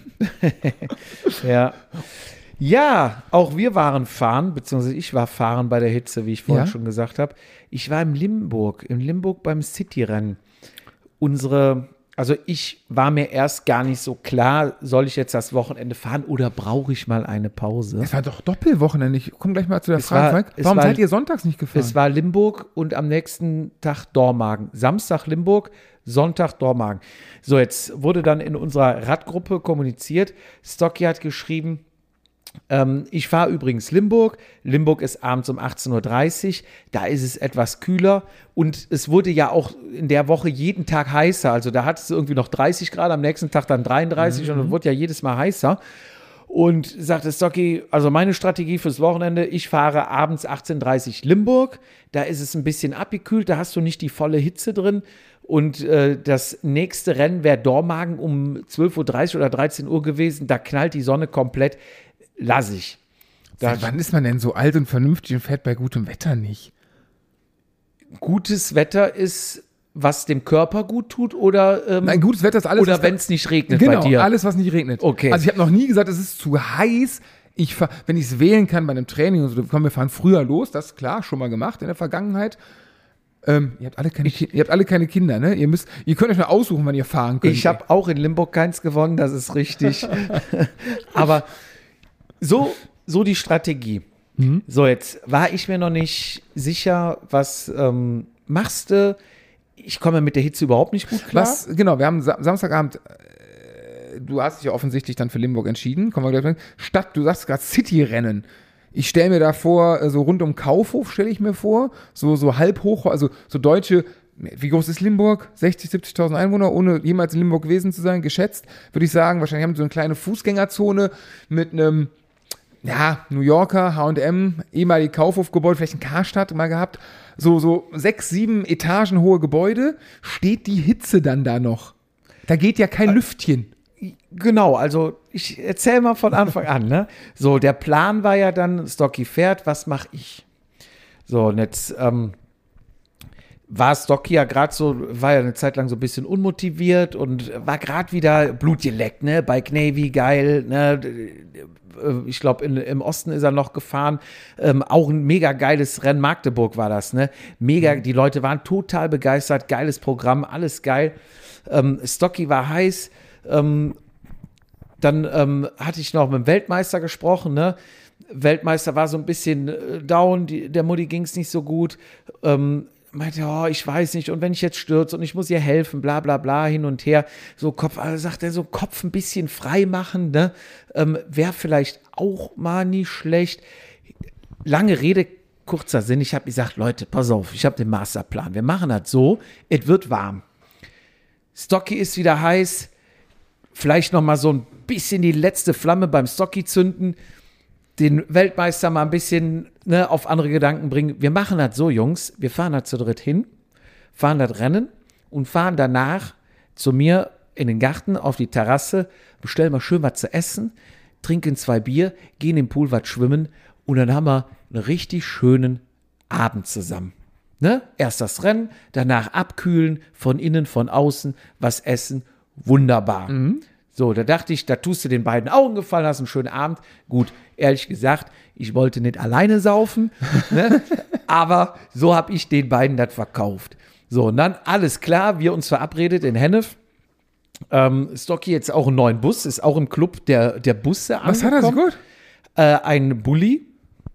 Ja. Ja, auch wir waren fahren, beziehungsweise ich war fahren bei der Hitze, wie ich vorhin Ja. schon gesagt habe. Ich war im Limburg, in Limburg beim City-Rennen. Unsere, also ich war mir erst gar nicht so klar, soll ich jetzt das Wochenende fahren oder brauche ich mal eine Pause? Es war doch Doppelwochenende. Ich komme gleich mal zu der Es Frage. war- Frank. es Warum war- seid ihr sonntags nicht gefahren? Es war Limburg und am nächsten Tag Dormagen. Samstag Limburg, Sonntag Dormagen. So, jetzt wurde dann in unserer Radgruppe kommuniziert. Stocky hat geschrieben, ähm, ich fahre übrigens Limburg. Limburg ist abends um achtzehn Uhr dreißig. Da ist es etwas kühler. Und es wurde ja auch in der Woche jeden Tag heißer. Also da hat es irgendwie noch dreißig Grad, am nächsten Tag dann dreiunddreißig und es wurde ja jedes Mal heißer. Und sagte Stocky, also meine Strategie fürs Wochenende, ich fahre abends achtzehn Uhr dreißig Limburg, da ist es ein bisschen abgekühlt, da hast du nicht die volle Hitze drin. Und äh, das nächste Rennen wäre Dormagen um zwölf Uhr dreißig oder dreizehn Uhr gewesen, da knallt die Sonne komplett, lass ich. Da, Seit wann ist man denn so alt und vernünftig und fährt bei gutem Wetter nicht? gutes Wetter ist was dem Körper gut tut oder ähm, Nein, gutes Wetter ist alles. oder wenn es nicht regnet genau, bei dir? alles, was nicht regnet. Okay. Also ich habe noch nie gesagt, es ist zu heiß. Ich fahr, wenn ich es wählen kann bei einem Training und so, komm, wir fahren früher los, das ist klar, schon mal gemacht in der Vergangenheit. Ähm, ihr, habt alle keine, Ki- ihr habt alle keine Kinder, ne? Ihr müsst, ihr könnt euch mal aussuchen, wann ihr fahren könnt. Ich habe auch in Limburg keins gewonnen, das ist richtig. Aber so, so die Strategie. Mhm. So, jetzt war ich mir noch nicht sicher, was ähm, machst du? Ich komme mit der Hitze überhaupt nicht gut klar. Was, genau, wir haben Sa- Samstagabend, äh, du hast dich ja offensichtlich dann für Limburg entschieden, kommen wir gleich rein. Stadt, du sagst gerade City-Rennen. Ich stelle mir da vor, äh, so rund um Kaufhof stelle ich mir vor, so, so halb hoch, also so deutsche, wie groß ist Limburg? sechzig, siebzigtausend Einwohner, ohne jemals in Limburg gewesen zu sein, geschätzt, würde ich sagen, wahrscheinlich haben sie so eine kleine Fußgängerzone mit einem, ja, New Yorker, H und M, ehemalige Kaufhofgebäude, vielleicht ein Karstadt mal gehabt, so, so sechs, sieben Etagen hohe Gebäude, steht die Hitze dann da noch? Da geht ja kein Lüftchen. Genau, also ich erzähle mal von Anfang an, ne? So, der Plan war ja dann, Stocky fährt, was mache ich? So, und jetzt ähm, war Stocky ja gerade so, war ja eine Zeit lang so ein bisschen unmotiviert und war gerade wieder blutgeleckt, ne? Bike Navy, geil, ne? Ich glaube, im Osten ist er noch gefahren. Ähm, auch ein mega geiles Rennen. Magdeburg war das, ne? Mega, die Leute waren total begeistert. Geiles Programm, alles geil. Ähm, Stocky war heiß. Ähm, dann ähm, hatte ich noch mit dem Weltmeister gesprochen, ne? Weltmeister war so ein bisschen äh, down, die, der Mutti ging es nicht so gut. Ähm, meinte, oh, ich weiß nicht, und wenn ich jetzt stürze und ich muss ihr helfen, bla bla bla, hin und her, so Kopf, also sagt er, so Kopf ein bisschen frei machen, ne, ähm, wäre vielleicht auch mal nicht schlecht. Lange Rede, kurzer Sinn, ich habe gesagt, Leute, pass auf, ich habe den Masterplan, wir machen das so, es wird warm. Stocky ist wieder heiß, vielleicht noch mal so ein bisschen die letzte Flamme beim Stocky zünden, den Weltmeister mal ein bisschen ne, auf andere Gedanken bringen. Wir machen das so, Jungs. Wir fahren da zu dritt hin, fahren das Rennen und fahren danach zu mir in den Garten auf die Terrasse, bestellen mal schön was zu essen, trinken zwei Bier, gehen im Pool was schwimmen und dann haben wir einen richtig schönen Abend zusammen. Ne? Erst das Rennen, danach abkühlen, von innen, von außen, was essen. Wunderbar. Mhm. So, da dachte ich, da tust du den beiden Augen gefallen, hast einen schönen Abend. Gut, ehrlich gesagt, ich wollte nicht alleine saufen, ne? Aber so habe ich den beiden das verkauft. So, und dann alles klar, wir uns verabredet in Hennef. Ähm, Stocky jetzt auch einen neuen Bus, ist auch im Club der, der Busse Was hat er so gut? Äh, ein Bulli.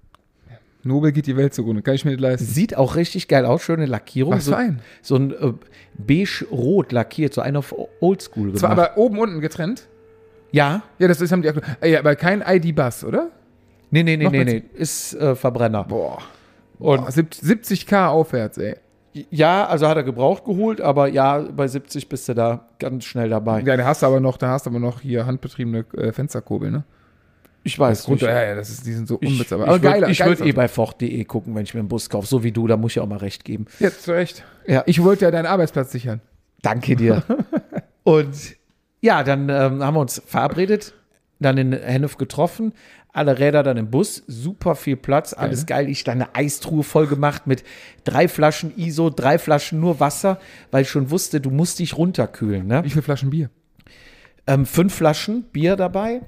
Nobel geht die Welt zugrunde, kann ich mir nicht leisten. Sieht auch richtig geil aus, schöne Lackierung. Was so, für ein? So ein äh, beige-rot lackiert, so einer auf Oldschool gemacht. Zwar aber oben, unten getrennt? Ja. Ja, das ist, haben die, äh, ja, aber kein I D-Bus, oder? Nee, nee, nee, Noch nee, mit- nee, ist äh, Verbrenner. Boah. Und Boah, siebzig K aufwärts, ey. ja, also hat er gebraucht geholt, aber ja, bei siebzig bist du da ganz schnell dabei. Ja, da hast du aber noch, da hast du aber noch hier handbetriebene äh, Fensterkurbel, ne? Ich weiß Grund, nicht. ja, ja, das ist, die sind so Ich, unbezahlbar. ich Aber würde geil, ich geil würd eh bei Ford punkt de gucken, wenn ich mir einen Bus kaufe. So wie du, da muss ich auch mal recht geben. Ja, zu Recht. Ja. Ich wollte ja deinen Arbeitsplatz sichern. Danke dir. Und ja, dann ähm, haben wir uns verabredet, dann in Hennef getroffen, alle Räder dann im Bus, super viel Platz, alles geil. Ich dann eine Eistruhe voll gemacht mit drei Flaschen I S O, drei Flaschen nur Wasser, weil ich schon wusste, du musst dich runterkühlen. Ne? Wie viele Flaschen Bier? Ähm, fünf Flaschen Bier dabei.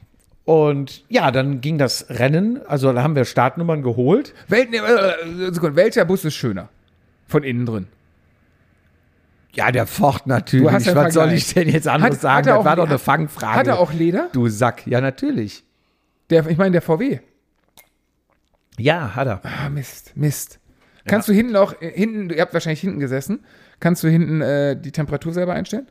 Und ja, dann ging das Rennen, also da haben wir Startnummern geholt. Wel ne, äh, Sekunde, welcher Bus ist schöner? Von innen drin. Ja, der Ford natürlich. Du hast ja Was soll Vergleich. ich denn jetzt anderes Hat- sagen? hat er Das auch- war doch eine hat- Fangfrage. Hat er auch Leder? Du Sack. Ja, natürlich. Der, ich meine, der V W. Ja, hat er. Ah, Mist, Mist. Kannst du hinten auch, äh, hinten, ihr habt wahrscheinlich hinten gesessen, kannst du hinten äh, die Temperatur selber einstellen?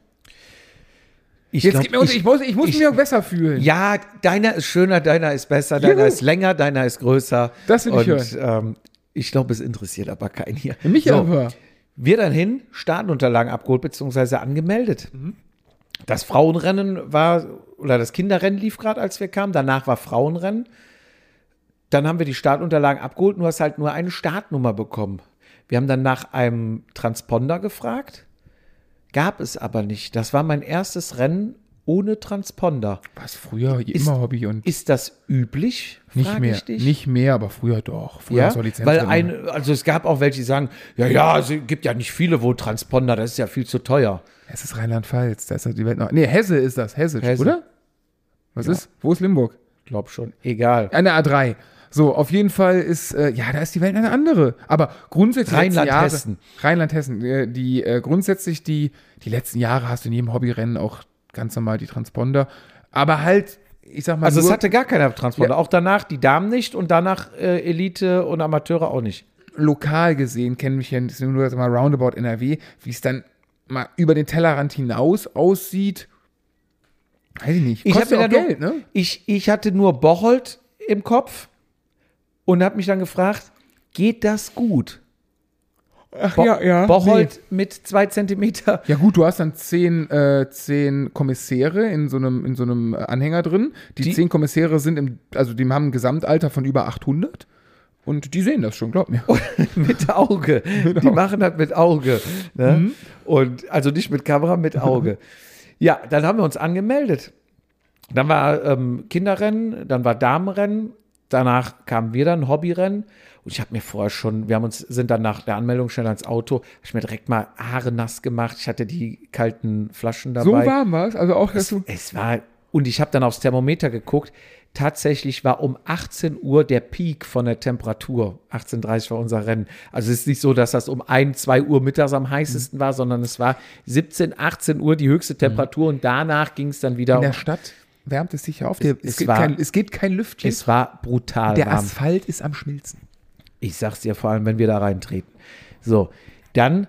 Ich Jetzt glaub, gib mir unter, ich, muss, ich muss ich- mich auch besser fühlen. Ja, deiner ist schöner, deiner ist besser, deiner Juhu. ist länger, deiner ist größer. Das will ich Und ähm, ich glaube, es interessiert aber keinen hier. Mich So, aber. Wir dann hin, Startunterlagen abgeholt bzw. angemeldet. Mhm. Das Frauenrennen war, oder das Kinderrennen lief gerade, als wir kamen. Danach war Frauenrennen. Dann haben wir die Startunterlagen abgeholt und du hast halt nur eine Startnummer bekommen. Wir haben dann nach einem Transponder gefragt. Gab es aber nicht. Das war mein erstes Rennen ohne Transponder. Was früher Ist- immer Hobby und Ist das üblich? nicht frag mehr. ich dich? Nicht mehr, aber früher doch. Früher Ja, hast du Lizenz weil drin. ein, also es gab auch welche, die sagen, ja, ja, es gibt ja nicht viele, wo Transponder, das ist ja viel zu teuer. Es ist Rheinland-Pfalz, da ist ja die Welt noch. Nee, Hesse ist das, Hessisch, Hesse. oder? Was ist? Wo ist Limburg? Glaub schon, egal. An der A drei. So, auf jeden Fall ist, äh, ja, da ist die Welt eine andere. Aber grundsätzlich. die letzten Rheinland-Hessen. Jahre- Rheinland-Hessen. Äh, die, äh, grundsätzlich, die, die letzten Jahre hast du in jedem Hobbyrennen auch ganz normal die Transponder. Aber halt, ich sag mal. Also nur, es hatte gar keiner Transponder, Ja. auch danach die Damen nicht und danach äh, Elite und Amateure auch nicht. lokal gesehen, kennen mich ja das ist nur sag mal, Roundabout N R W, wie es dann mal über den Tellerrand hinaus aussieht. Weiß ich nicht. Ich Kostet hab auch mir da Geld, nur, ne? ich, ich hatte nur Bocholt im Kopf und habe mich dann gefragt, geht das gut? Ach Bo Bocholt mit zwei Zentimeter. Ja gut, du hast dann zehn, äh, zehn Kommissäre in so einem, in so einem Anhänger drin. Die, Die- zehn Kommissäre sind im, also die haben ein Gesamtalter von über achthundert und die sehen das schon, glaub mir. Mit Auge. Die machen das mit Auge. Ne? Und also nicht mit Kamera, mit Auge. Ja, dann haben wir uns angemeldet. Dann war ähm, Kinderrennen, dann war Damenrennen, danach kamen wir dann Hobbyrennen. Und ich habe mir vorher schon, wir haben uns, sind dann nach der Anmeldung schnell ans Auto, hab ich mir direkt mal Haare nass gemacht. Ich hatte die kalten Flaschen dabei. So warm war es, also auch, dass Es, du. es war, und ich habe dann aufs Thermometer geguckt. Tatsächlich war um achtzehn Uhr der Peak von der Temperatur. achtzehn Uhr dreißig war unser Rennen. Also es ist nicht so, dass das um ein, zwei Uhr mittags am heißesten war, sondern es war siebzehn, achtzehn Uhr die höchste Temperatur und danach ging es dann wieder. In der Stadt wärmt es sich auf. Der, es, es geht war- kein, es geht kein Lüftchen. Es war brutal Der warm. Asphalt ist am Schmilzen. Ich sag's dir vor allem, wenn wir da reintreten. So, dann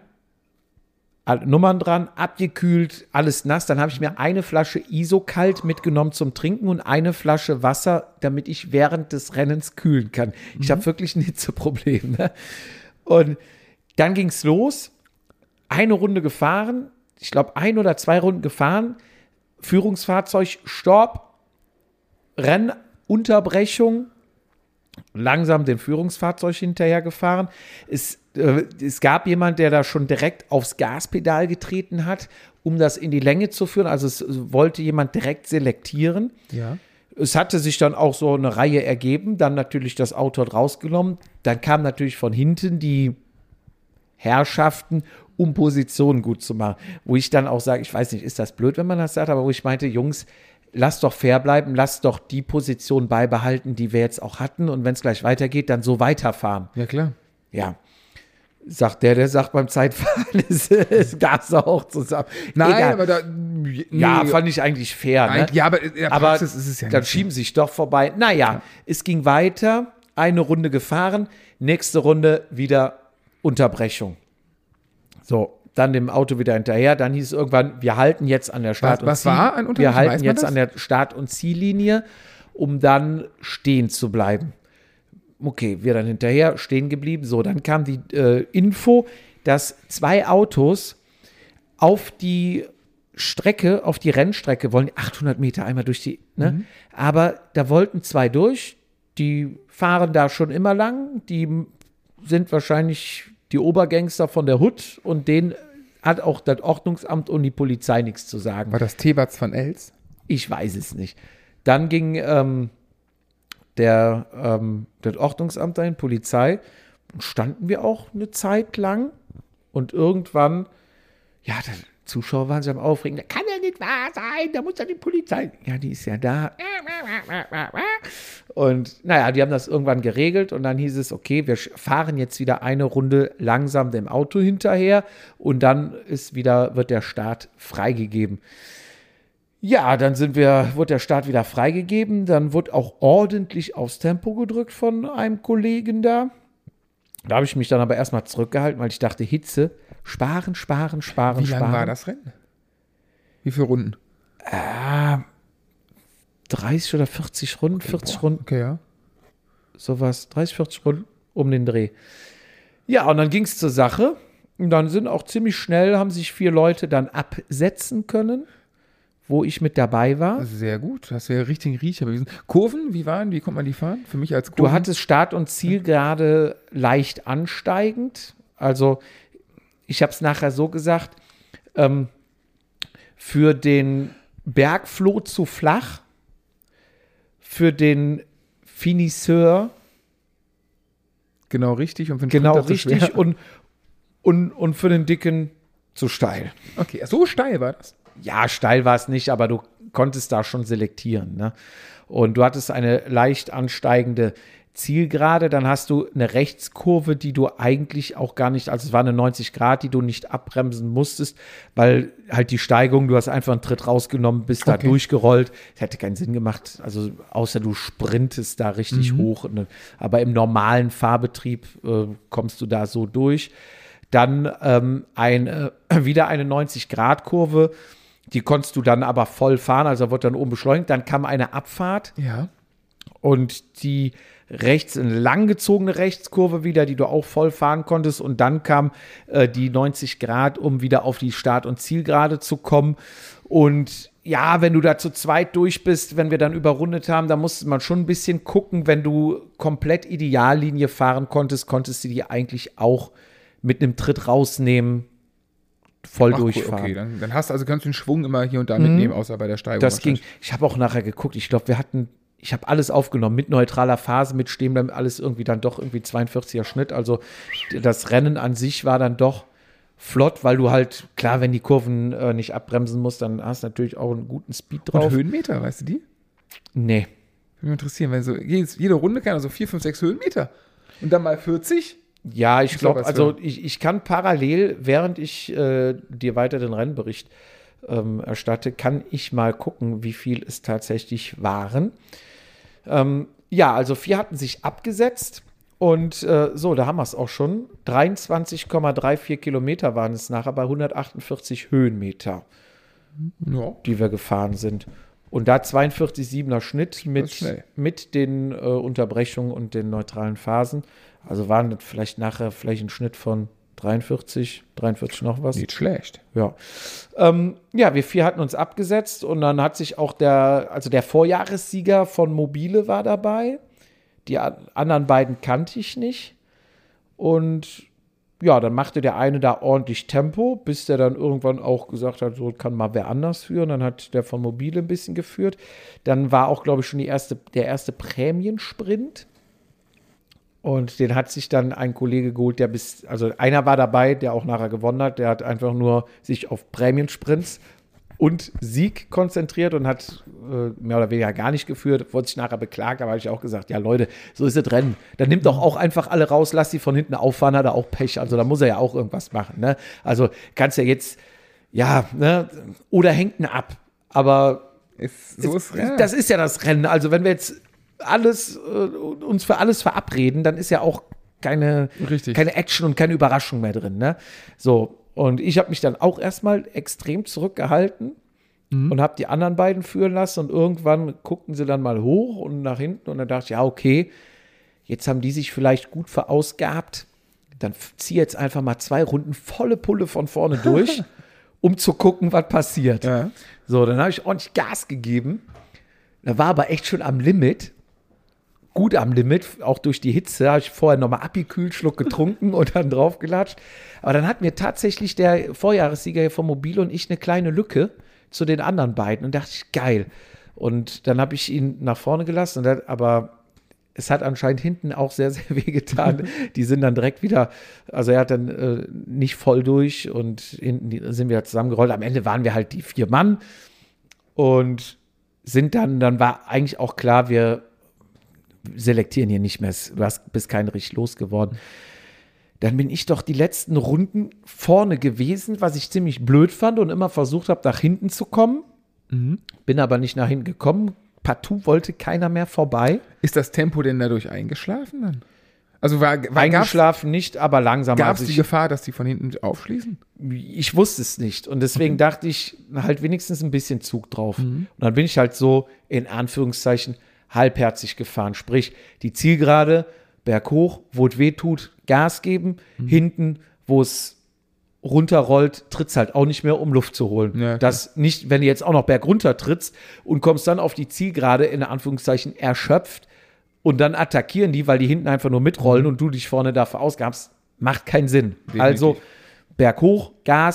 alle Nummern dran, abgekühlt, alles nass. Dann habe ich mir eine Flasche Isokalt mitgenommen zum Trinken und eine Flasche Wasser, damit ich während des Rennens kühlen kann. Ich habe wirklich ein Hitzeproblem. Ne? Und dann ging's los. Eine Runde gefahren. Ich glaube, ein oder zwei Runden gefahren. Führungsfahrzeug, Stopp. Rennunterbrechung. Langsam dem Führungsfahrzeug hinterher gefahren. Es, äh, es gab jemand, der da schon direkt aufs Gaspedal getreten hat, um das in die Länge zu führen. Also es wollte jemand direkt selektieren. Ja. Es hatte sich dann auch so eine Reihe ergeben, dann natürlich das Auto rausgenommen. Dann kam natürlich von hinten die Herrschaften, um Positionen gut zu machen. Wo ich dann auch sage, ich weiß nicht, ist das blöd, wenn man das sagt, aber wo ich meinte, Jungs, lasst doch fair bleiben, lasst doch die Position beibehalten, die wir jetzt auch hatten. Und wenn es gleich weitergeht, dann so weiterfahren. Ja, klar. Ja. Sagt der, der sagt beim Zeitfahren ist das Gas auch zusammen. Nein, Egal. aber da. Ja, nee, fand ich eigentlich fair. Ne? ja, aber in der Aber Praxis ist es ja dann nicht so. schieben sich doch vorbei. Naja, es ging weiter, eine Runde gefahren, nächste Runde wieder Unterbrechung. So, dann dem Auto wieder hinterher. Dann hieß es irgendwann, wir halten jetzt an der Start- Was- und was Ziel. war an Unterbrechung? Wir Weiß halten man jetzt das? an der Start- und Ziellinie, um dann stehen zu bleiben. Okay, wir dann hinterher stehen geblieben. So, dann kam die äh, Info, dass zwei Autos auf die Strecke, auf die Rennstrecke wollen, achthundert Meter einmal durch die, ne? Mhm. Aber da wollten zwei durch, die fahren da schon immer lang, die sind wahrscheinlich die Obergangster von der Hut und denen hat auch das Ordnungsamt und die Polizei nichts zu sagen. War das Thebats von Els? Ich weiß es nicht. Dann ging ähm, der, ähm, das Ordnungsamt dahin, Polizei, und standen wir auch eine Zeit lang und irgendwann, ja, die Zuschauer waren sich am Aufregen, das kann ja nicht wahr sein, da muss ja die Polizei, ja, die ist ja da. Und naja, die haben das irgendwann geregelt und dann hieß es, okay, wir fahren jetzt wieder eine Runde langsam dem Auto hinterher und dann ist wieder, wird der Start freigegeben. Ja, dann sind wir, wurde der Start wieder freigegeben, dann wurde auch ordentlich aufs Tempo gedrückt von einem Kollegen da. Da habe ich mich dann aber erstmal zurückgehalten, weil ich dachte, Hitze, sparen, sparen, sparen, Wie sparen. lang war das Rennen? Wie viele Runden? dreißig oder vierzig Runden, vierzig Runden, Okay, ja. sowas, dreißig, vierzig Runden um den Dreh. Ja, und dann ging es zur Sache. Und dann sind auch ziemlich schnell, haben sich vier Leute dann absetzen können, wo ich mit dabei war. Sehr gut. Hast du ja richtig Riecher bewiesen. Kurven, wie waren, wie konnte man die fahren? Für mich als Kurven. Du hattest Start und Ziel gerade leicht ansteigend. Also ich habe es nachher so gesagt, ähm, für den Bergfloh zu flach, für den Finisseur Genau richtig. Und für den genau Sprinter zu richtig schwer. und, und, und für den Dicken zu steil. Okay, so steil war das. Ja, steil war es nicht, aber du konntest da schon selektieren. Ne? Und du hattest eine leicht ansteigende Zielgerade, dann hast du eine Rechtskurve, die du eigentlich auch gar nicht, also es war eine neunzig Grad, die du nicht abbremsen musstest, weil halt die Steigung, du hast einfach einen Tritt rausgenommen, bist da Okay. durchgerollt. Das hätte keinen Sinn gemacht, also außer du sprintest da richtig hoch. Ne? Aber im normalen Fahrbetrieb äh, kommst du da so durch. Dann ähm, eine, wieder eine neunzig Grad Kurve, die konntest du dann aber voll fahren, also wurde dann oben beschleunigt. Dann kam eine Abfahrt Ja. und die rechts, eine langgezogene Rechtskurve wieder, die du auch voll fahren konntest. Und dann kam äh, die neunzig Grad, um wieder auf die Start- und Zielgerade zu kommen. Und ja, wenn du da zu zweit durch bist, wenn wir dann überrundet haben, da musste man schon ein bisschen gucken. Wenn du komplett Ideallinie fahren konntest, konntest du die eigentlich auch mit einem Tritt rausnehmen, voll Ach, cool, durchfahren. okay, dann, dann hast du also kannst du den Schwung immer hier und da mitnehmen, außer bei der Steigung. Das ging. wahrscheinlich. Ich habe auch nachher geguckt. Ich glaube, wir hatten, ich habe alles aufgenommen mit neutraler Phase, mit Stehen, alles irgendwie dann doch irgendwie zweiundvierziger Schnitt. Also das Rennen an sich war dann doch flott, weil du halt, klar, wenn die Kurven äh, nicht abbremsen musst, dann hast du natürlich auch einen guten Speed Und drauf. Höhenmeter, weißt du die? Nee. Würde mich interessieren, weil so jedes, jede Runde kann also vier, fünf, sechs Höhenmeter. Und dann mal vierzig. Ja, ich Ich glaub, glaube, was also für- ich, ich kann parallel, während ich äh, dir weiter den Rennbericht ähm, erstatte, kann ich mal gucken, wie viel es tatsächlich waren. Ähm, ja, also vier hatten sich abgesetzt und äh, so, da haben wir es auch schon. dreiundzwanzig Komma vierunddreißig Kilometer waren es nachher bei hundertachtundvierzig Höhenmeter, Ja. die wir gefahren sind. Und da zweiundvierzig Komma siebener Schnitt ist mit, schnell. mit den äh, Unterbrechungen und den neutralen Phasen. Also waren das vielleicht nachher vielleicht ein Schnitt von dreiundvierzig, dreiundvierzig noch was. Nicht schlecht. Ja. Ähm, ja, wir vier hatten uns abgesetzt und dann hat sich auch der, also der Vorjahressieger von Mobile war dabei. Die a- anderen beiden kannte ich nicht. Und ja, dann machte der eine da ordentlich Tempo, bis der dann irgendwann auch gesagt hat, so kann mal wer anders führen. Dann hat der von Mobile ein bisschen geführt. Dann war auch, glaube ich, schon die erste, der erste Prämiensprint. Und den hat sich dann ein Kollege geholt, der bis, also einer war dabei, der auch nachher gewonnen hat, der hat einfach nur sich auf Prämiensprints und Sieg konzentriert und hat äh, mehr oder weniger gar nicht geführt, wurde sich nachher beklagt, aber habe ich auch gesagt, ja Leute, so ist das Rennen. Dann nimmt doch auch einfach alle raus, lass sie von hinten auffahren, hat er auch Pech, also da muss er ja auch irgendwas machen, ne? Also kannst ja jetzt, ja, ne, oder hängt ihn ab, aber Ist, so ist ja. das ist ja das Rennen, also wenn wir jetzt alles, äh, uns für alles verabreden, dann ist ja auch keine, Richtig. keine Action und keine Überraschung mehr drin. Ne? So, und ich habe mich dann auch erstmal extrem zurückgehalten und habe die anderen beiden führen lassen und irgendwann guckten sie dann mal hoch und nach hinten und dann dachte ich, ja, okay, jetzt haben die sich vielleicht gut verausgabt, dann zieh jetzt einfach mal zwei Runden volle Pulle von vorne durch, um zu gucken, was passiert. Ja. So, dann habe ich ordentlich Gas gegeben. Da war aber echt schon am Limit. Gut am Limit, auch durch die Hitze. Habe ich vorher nochmal abgekühlt, Schluck getrunken und dann draufgelatscht. Aber dann hat mir tatsächlich der Vorjahressieger hier von Mobile und ich eine kleine Lücke zu den anderen beiden. Und dachte ich, geil. Und dann habe ich ihn nach vorne gelassen. Und dann, aber es hat anscheinend hinten auch sehr, sehr weh getan. Die sind dann direkt wieder, also er hat dann äh, nicht voll durch und hinten die, sind wir zusammengerollt. Am Ende waren wir halt die vier Mann und sind dann, dann war eigentlich auch klar, wir selektieren hier nicht mehr. Du hast, bist kein richtig losgeworden. Dann bin ich doch die letzten Runden vorne gewesen, was ich ziemlich blöd fand und immer versucht habe, nach hinten zu kommen. Bin aber nicht nach hinten gekommen. Partout wollte keiner mehr vorbei. Ist das Tempo denn dadurch eingeschlafen dann? Also war, war gab's, Eingeschlafen nicht, aber langsam. gab's als die ich, Gefahr, dass die von hinten aufschließen? ich wusste es nicht. Und deswegen dachte ich, halt wenigstens ein bisschen Zug drauf. Und dann bin ich halt so, in Anführungszeichen, halbherzig gefahren. Sprich, die Zielgerade, berghoch, wo es weh tut, Gas geben. Hinten, wo es runterrollt, tritt's halt auch nicht mehr, um Luft zu holen. Ja, klar. das nicht, wenn du jetzt auch noch bergunter trittst und kommst dann auf die Zielgerade, in Anführungszeichen, erschöpft und dann attackieren die, weil die hinten einfach nur mitrollen und du dich vorne da verausgabst, macht keinen Sinn. Definitiv. Also berghoch, Gas,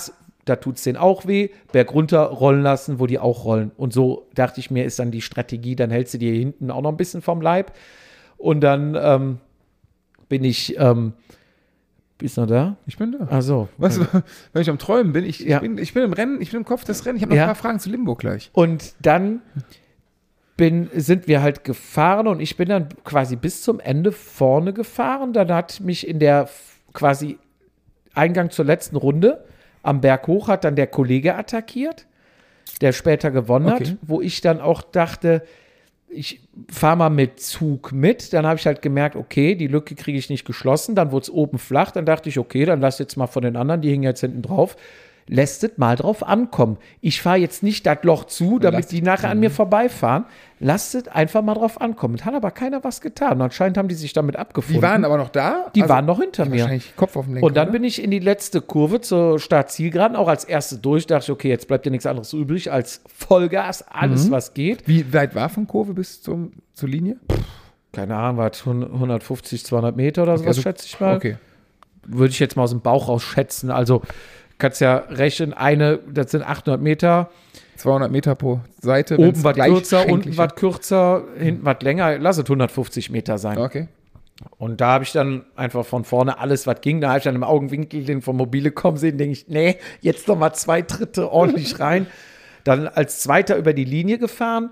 da tut es denen auch weh, Berg runter, rollen lassen, wo die auch rollen. Und so dachte ich mir, ist dann die Strategie, dann hältst du dir hinten auch noch ein bisschen vom Leib. Und dann ähm, bin ich, ähm, bist du noch da? Ich bin da. Ach so. Was, wenn ich am Träumen bin, ich, Ja. ich, bin, ich bin im Rennen, ich bin im Kopf des Rennens. Ich habe noch Ja. ein paar Fragen zu Limbo gleich. Und dann bin, sind wir halt gefahren und ich bin dann quasi bis zum Ende vorne gefahren. Dann hat mich in der f- quasi Eingang zur letzten Runde am Berg hoch hat dann der Kollege attackiert, der später gewonnen Okay. hat, wo ich dann auch dachte, ich fahre mal mit Zug mit. Dann habe ich halt gemerkt, okay, die Lücke kriege ich nicht geschlossen. Dann wurde es oben flach. Dann dachte ich, okay, dann lass jetzt mal von den anderen, die hingen jetzt hinten drauf, lässt es mal drauf ankommen. Ich fahre jetzt nicht das Loch zu, damit Lasst- die nachher an mir vorbeifahren. Lasst es einfach mal drauf ankommen. Es hat aber keiner was getan. Und anscheinend haben die sich damit abgefunden. Die waren aber noch da? Die Also, waren noch hinter ja, mir. Wahrscheinlich Kopf auf dem Lenker. Und dann oder? bin ich in die letzte Kurve zur Start-Zielgeraden, auch als erste durch. Dachte ich, okay, jetzt bleibt dir nichts anderes übrig als Vollgas, alles, was geht. Wie weit war von Kurve bis zum, zur Linie? Keine Ahnung, war es hundertfünfzig, zweihundert Meter oder sowas, Also- schätze ich mal. Okay. Würde ich jetzt mal aus dem Bauch raus schätzen. Also kannst ja rechnen, eine, das sind achthundert Meter. zweihundert Meter pro Seite. wenn's Oben was gleich kürzer, unten schränklich was kürzer, hinten was länger. Lass es hundertfünfzig Meter sein. ist. Okay. Und da habe ich dann einfach von vorne alles, was ging. Da habe ich dann im Augenwinkel den vom Mobile kommen sehen, denke ich, nee, jetzt noch mal zwei Tritte ordentlich rein. Dann als Zweiter über die Linie gefahren.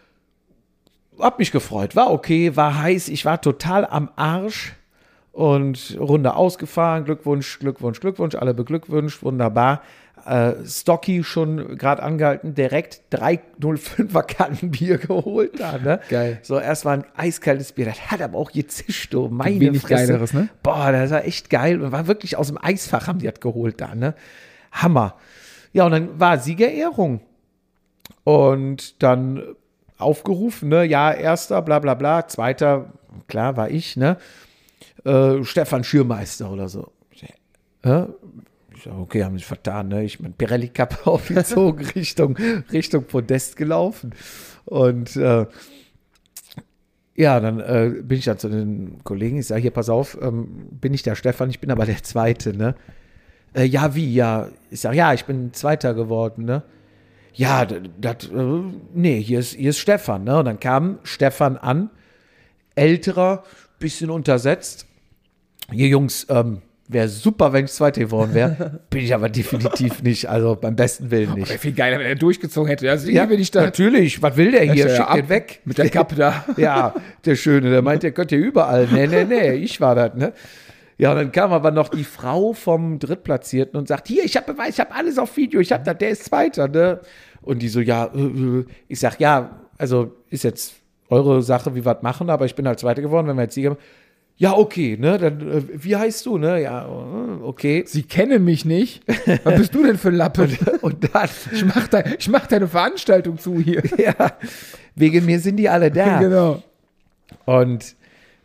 Hab mich gefreut, war okay, war heiß, ich war total am Arsch. Und Runde ausgefahren, Glückwunsch, Glückwunsch, Glückwunsch, alle beglückwünscht, wunderbar. Äh, Stocky schon gerade angehalten, direkt drei null fünfer Kannenbier geholt da, ne? Geil. So, erst war ein eiskaltes Bier, das hat aber auch gezischt, du, meine Wenig Fresse. Geileres, ne? Boah, das war echt geil und war wirklich aus dem Eisfach haben die das geholt da, ne? Hammer. Ja, und dann war Siegerehrung. Und dann aufgerufen, ne? Ja, erster, bla bla bla, zweiter, klar, war ich, ne? Äh, Stefan Schürmeister oder so. Ja? Ich sag, okay, haben sich vertan, ne? Ich meine, Pirelli-Kappe aufgezogen, Richtung, Richtung Podest gelaufen. Und äh, ja, dann äh, bin ich dann zu den Kollegen, ich sage, hier, pass auf, ähm, bin ich der Stefan, ich bin aber der Zweite, ne? Äh, ja, wie, ja? Ich sage, ja, ich bin Zweiter geworden, ne? Ja, das, äh, nee, hier ist, hier ist Stefan, ne? Und dann kam Stefan an, älterer, bisschen untersetzt. Hier, Jungs, ähm, wäre super, wenn ich Zweiter geworden wäre. Bin ich aber definitiv nicht, also beim besten Willen nicht. Wäre viel geiler, wenn er durchgezogen hätte. Also Ja, hier bin ich da. natürlich, was will der hier? ist ja Schickt ab den weg. Mit der Kappe da. Ja, der Schöne, der meint, der könnte ja überall. Nee, nee, nee, ich war das, ne? Ja, und dann kam aber noch die Frau vom Drittplatzierten und sagt, hier, ich habe Beweis, ich habe alles auf Video, ich habe das, der ist Zweiter, ne? Und die so, ja, äh, äh. Ich sag, ja, also ist jetzt eure Sache, wie wir das machen, aber ich bin halt Zweiter geworden, wenn wir jetzt Sieger haben. Ja, okay, ne, dann, äh, wie heißt du, ne? Ja, äh, okay. Sie kennen mich nicht. Was bist du denn für ein Lappe? Und dann, Ich mach, de, ich mach deine Veranstaltung zu hier. ja, wegen mir sind die alle da. Genau. Und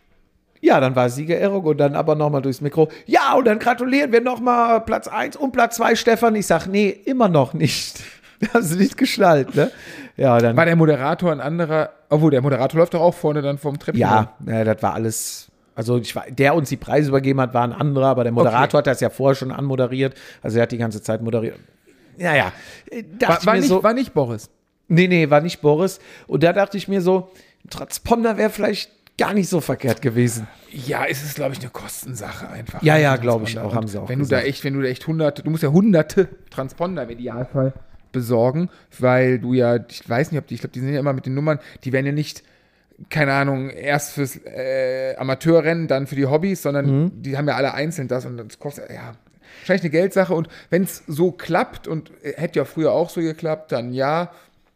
ja, dann war Siegerehrung und dann aber nochmal durchs Mikro. Ja, und dann gratulieren wir nochmal Platz eins und Platz zwei, Stefan. Ich sag, nee, immer noch nicht. Haben sie nicht geschnallt, ne? Ja, dann. War der Moderator ein anderer? Obwohl, der Moderator läuft doch auch vorne dann vom Treppen. ja, ja, das war alles. Also, ich war, der uns die Preise übergeben hat, war ein anderer, aber der Moderator Okay. hat das ja vorher schon anmoderiert. Also, er hat die ganze Zeit moderiert. Ja, ja. Dachte War, ich war, mir nicht, so, war nicht Boris. nee, nee, war nicht Boris. Und da dachte ich mir so, ein Transponder wäre vielleicht gar nicht so verkehrt gewesen. Ja, es ist, glaube ich, eine Kostensache einfach. Ja, ja, glaube ich Transponder. auch, haben sie auch Wenn gesagt. du da echt, wenn du da echt hunderte, du musst ja hunderte Transponder im Idealfall besorgen, weil du ja, ich weiß nicht, ob die, ich glaube, die sind ja immer mit den Nummern, die werden ja nicht, keine Ahnung, erst fürs äh, Amateurrennen, dann für die Hobbys, sondern Mhm. die haben ja alle einzeln das und das kostet, ja, wahrscheinlich eine Geldsache und wenn es so klappt und äh, hätte ja früher auch so geklappt, dann ja,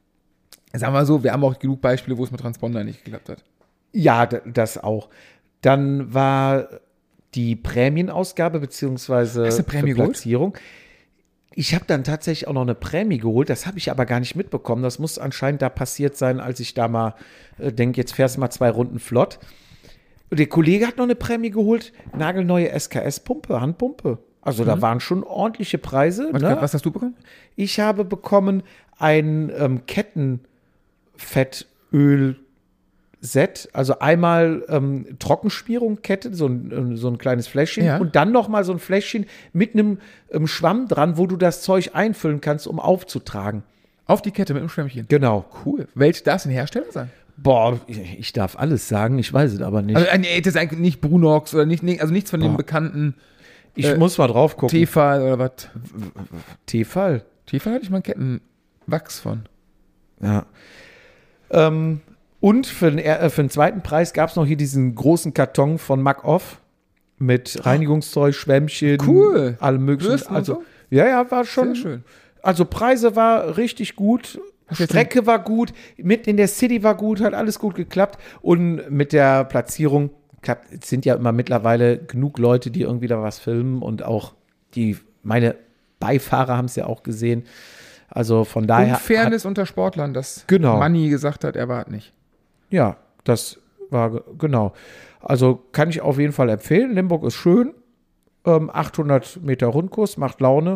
sagen wir so, wir haben auch genug Beispiele, wo es mit Transponder nicht geklappt hat. Ja, d- das auch. Dann war die Prämienausgabe beziehungsweise Hast du Prämie geholt? Platzierung. Ich habe dann tatsächlich auch noch eine Prämie geholt. Das habe ich aber gar nicht mitbekommen. Das muss anscheinend da passiert sein, als ich da mal äh, denke, jetzt fährst du mal zwei Runden flott. Und der Kollege hat noch eine Prämie geholt. Nagelneue S K S-Pumpe, Handpumpe. Also da waren schon ordentliche Preise. Was, Ne? was hast du bekommen? Ich habe bekommen ein ähm, Kettenfettöl Set, also einmal ähm, Trockenspirung, Kette, so ein, so ein kleines Fläschchen Ja. und dann nochmal so ein Fläschchen mit einem ähm, Schwamm dran, wo du das Zeug einfüllen kannst, um aufzutragen. Auf die Kette mit dem Schwämmchen. Genau. Cool. Welch darf es ein Hersteller sein? Boah, ich, ich darf alles sagen, ich weiß es aber nicht. Also, äh, nee, das ist eigentlich nicht Brunox oder nicht, nee, also nichts von den Boah. bekannten ich äh, muss mal drauf gucken. Tefal oder was. Tefal. Tefal hatte ich mal einen Kettenwachs von. Ja. Ähm, und für den, äh, für den zweiten Preis gab es noch hier diesen großen Karton von Mac Off mit Reinigungszeug, Schwämmchen, Cool. allem möglichen. Bürsten und Also, so? ja, ja, war schon. Sehr schön. Also Preise war richtig gut. Hast du jetzt Strecke war gut, mitten in der City war gut, hat alles gut geklappt. Und mit der Platzierung klappt, es sind ja immer mittlerweile genug Leute, die irgendwie da was filmen und auch die, meine Beifahrer haben es ja auch gesehen. Also von daher. Unfairness unter Sportlern, dass Genau. Manni gesagt hat, er war nicht. Ja, das war ge- genau. Also kann ich auf jeden Fall empfehlen. Limburg ist schön. Ähm, achthundert Meter Rundkurs, macht Laune.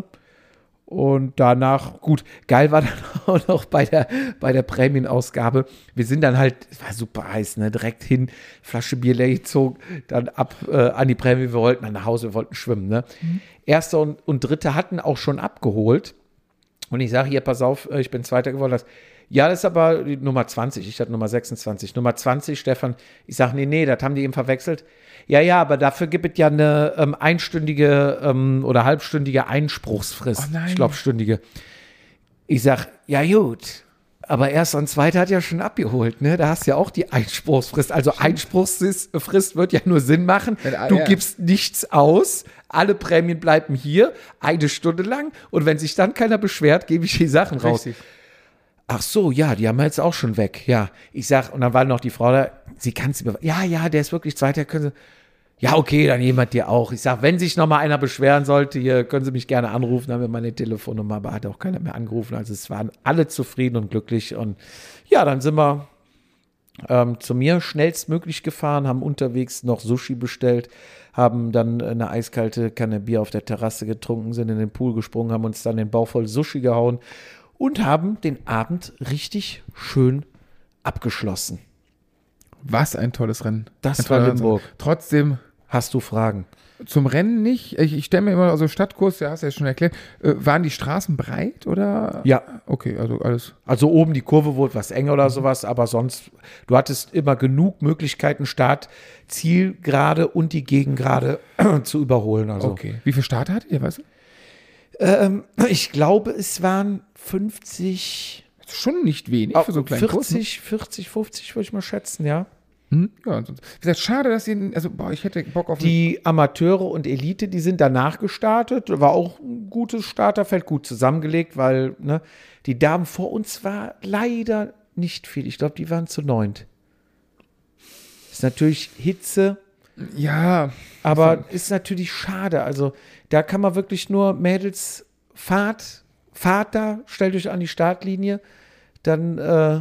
Und danach, gut, geil war dann auch noch bei der, bei der Prämienausgabe. Wir sind dann halt, es war super heiß, ne? Direkt hin, Flasche Bier leer gezogen, dann ab äh, an die Prämie. Wir wollten dann nach Hause, wir wollten schwimmen. Ne? Mhm. Erster und, und Dritter hatten auch schon abgeholt. Und ich sage hier, pass auf, ich bin Zweiter geworden. Das, ja, das ist aber die Nummer zwanzig. Ich hatte Nummer sechsundzwanzig. Nummer zwanzig, Stefan. Ich sage, nee, nee, das haben die eben verwechselt. Ja, ja, aber dafür gibt es ja eine ähm, einstündige ähm, oder halbstündige Einspruchsfrist. Oh nein. Ich glaube, stündige. Ich sage, ja gut, aber Erster und Zweiter hat ja schon abgeholt, ne? Da hast du ja auch die Einspruchsfrist. Also Einspruchsfrist wird ja nur Sinn machen. Ja, Du ja. gibst nichts aus, alle Prämien bleiben hier, eine Stunde lang. Und wenn sich dann keiner beschwert, gebe ich die Sachen raus. Richtig. Ach so, ja, die haben wir jetzt auch schon weg. Ja, ich sag, und dann war noch die Frau da, sie kann es mir, ja, ja, der ist wirklich Zweiter, können Sie, ja, okay, dann jemand dir auch. Ich sag, wenn sich noch mal einer beschweren sollte, hier können Sie mich gerne anrufen, dann haben wir meine Telefonnummer, aber hat auch keiner mehr angerufen. Also es waren alle zufrieden und glücklich und ja, dann sind wir ähm, zu mir schnellstmöglich gefahren, haben unterwegs noch Sushi bestellt, haben dann eine eiskalte Kanne Bier auf der Terrasse getrunken, sind in den Pool gesprungen, haben uns dann den Bauch voll Sushi gehauen und haben den Abend richtig schön abgeschlossen. Was ein tolles Rennen. Das ein war toller Limburg. Rennen. Trotzdem Hast du Fragen? zum Rennen nicht. Ich, ich stelle mir immer, also Stadtkurs, ja, hast du ja schon erklärt. Äh, waren die Straßen breit oder? Ja. Okay, also alles. Also oben die Kurve wurde etwas enger oder sowas, aber sonst, du hattest immer genug Möglichkeiten, Start, Zielgerade und die Gegengerade zu überholen. Also. Okay. Wie viele Starter hattet ihr, weißt du? Ähm, ich glaube, es waren fünfzig, Das ist schon nicht wenig für so einen kleinen Kurs. ne? vierzig, vierzig, fünfzig würde ich mal schätzen, ja. Hm? Ja, sonst, wie gesagt, schade, dass ihr, also, boah, ich hätte Bock auf Die Amateure und Elite, die sind danach gestartet. War auch ein gutes Starterfeld, gut zusammengelegt, weil ne, die Damen vor uns war leider nicht viel. Ich glaube, die waren zu neunt. Ist natürlich Hitze, Ja, aber ist natürlich schade. Also da kann man wirklich nur Mädels, fahrt, fahrt da, stellt euch an die Startlinie, dann äh,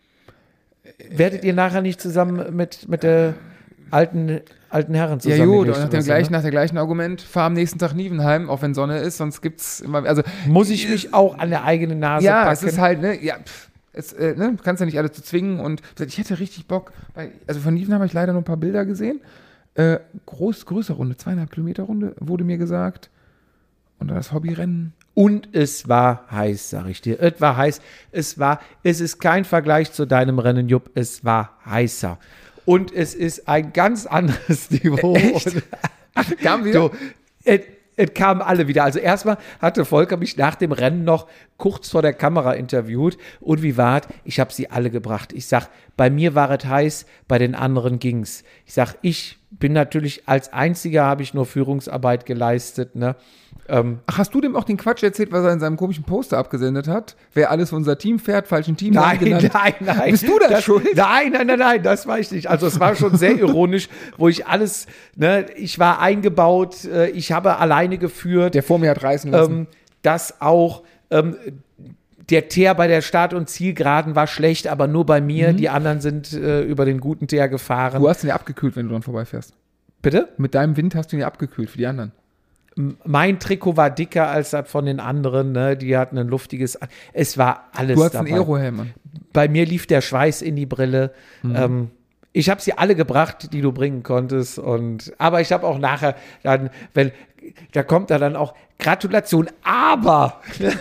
werdet ihr nachher nicht zusammen mit, mit der alten, alten Herren ja zusammen. gut, und nach dem gleichen, nach der gleichen Argument, fahr am nächsten Tag Nievenheim, auch wenn Sonne ist, sonst gibt's immer, also Muss ich mich auch an der eigenen Nase ja, packen? es ist halt, ne, ja, pff, es, äh, ne, du kannst ja nicht alle zu zwingen und wie gesagt, ich hätte richtig Bock, weil, also von Nievenheim habe ich leider nur ein paar Bilder gesehen, äh, groß, größere Runde, zweieinhalb Kilometer Runde, wurde mir gesagt, und dann das Hobbyrennen. Und es war heiß, sag ich dir. Es war heiß. Es war, es ist kein Vergleich zu deinem Rennen, Jupp. Es war heißer. Und es ist ein ganz anderes Niveau. Echt? Und, Kamen wieder? du, es, es kamen alle wieder. Also erstmal hatte Volker mich nach dem Rennen noch kurz vor der Kamera interviewt. Und wie war's? Ich habe sie alle gebracht. Ich sag, bei mir war es heiß, bei den anderen ging's. Ich sag, ich bin natürlich als Einziger, habe ich nur Führungsarbeit geleistet, ne? Ähm, Ach, hast du dem auch den Quatsch erzählt, was er in seinem komischen Poster abgesendet hat? Wer alles für unser Team fährt, falschen Team Nein, genannt? nein, nein. Bist du das schuld? Nein, nein, nein, nein, das war ich nicht. Also es war schon sehr ironisch, wo ich alles, ne, ich war eingebaut, äh, ich habe alleine geführt, Der vor mir hat reißen lassen. ähm, dass auch ähm, der Teer bei der Start- und Zielgeraden war schlecht, aber nur bei mir. Die anderen sind äh, über den guten Teer gefahren. Du hast ihn ja abgekühlt, wenn du dran vorbeifährst. Bitte? Mit deinem Wind hast du ihn ja abgekühlt für die anderen. Mein Trikot war dicker als das von den anderen, ne? Die hatten ein luftiges, An- es war alles Du hast dabei. einen Aerohelm an. Bei mir lief der Schweiß in die Brille. Mhm. Ähm, Ich habe sie alle gebracht, die du bringen konntest. Und, aber ich habe auch nachher dann, wenn, da kommt da dann auch Gratulation, aber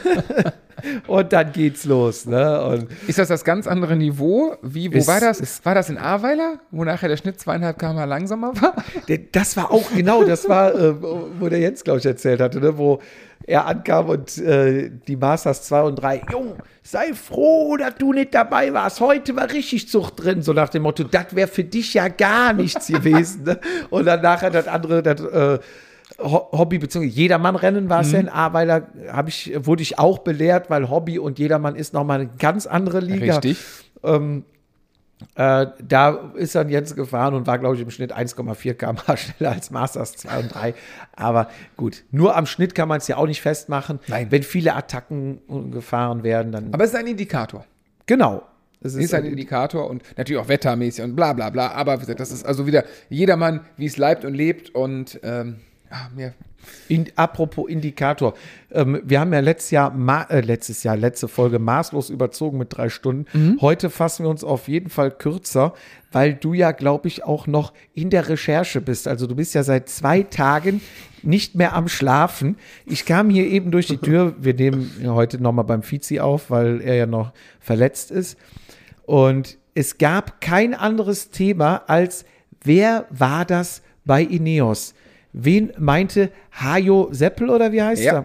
und dann geht's los. Ne? Und ist das das ganz andere Niveau? Wie, wo ist, war das? Ist, war das in Ahrweiler, wo nachher der Schnitt zweieinhalb Kilometer pro Stunde langsamer war? Das war auch, genau, das war, äh, wo der Jens, glaube ich, erzählt hatte, ne? Wo er ankam und äh, die Masters zwei und drei, Jung, sei froh, dass du nicht dabei warst. Heute war richtig Zucht drin. So nach dem Motto, das wäre für dich ja gar nichts gewesen. Ne? Und dann nachher das andere, das äh, Hobby bzw. Jedermann-Rennen war es mhm. ja in Ahrweiler, hab ich, wurde ich auch belehrt, weil Hobby und Jedermann ist nochmal eine ganz andere Liga. Richtig. Ähm, Äh, da ist dann Jens gefahren und war, glaube ich, im Schnitt eins Komma vier Kilometer pro Stunde schneller als Masters zwei und drei. Aber gut, nur am Schnitt kann man es ja auch nicht festmachen. Nein. Wenn viele Attacken gefahren werden, dann. Aber es ist ein Indikator. Genau. Es ist, ist ein Indikator und natürlich auch wettermäßig und bla bla bla. Aber das ist also wieder jedermann, wie es leibt und lebt und ähm, ja, mir. In, apropos Indikator, ähm, wir haben ja letztes Jahr, ma, äh, letztes Jahr, letzte Folge maßlos überzogen mit drei Stunden. Mhm. Heute fassen wir uns auf jeden Fall kürzer, weil du ja, glaube ich, auch noch in der Recherche bist. Also du bist ja seit zwei Tagen nicht mehr am Schlafen. Ich kam hier eben durch die Tür, wir nehmen heute nochmal beim Fizi auf, weil er ja noch verletzt ist. Und es gab kein anderes Thema als, wer war das bei Ineos? Wen meinte Hajo Seppel oder wie heißt ja. er?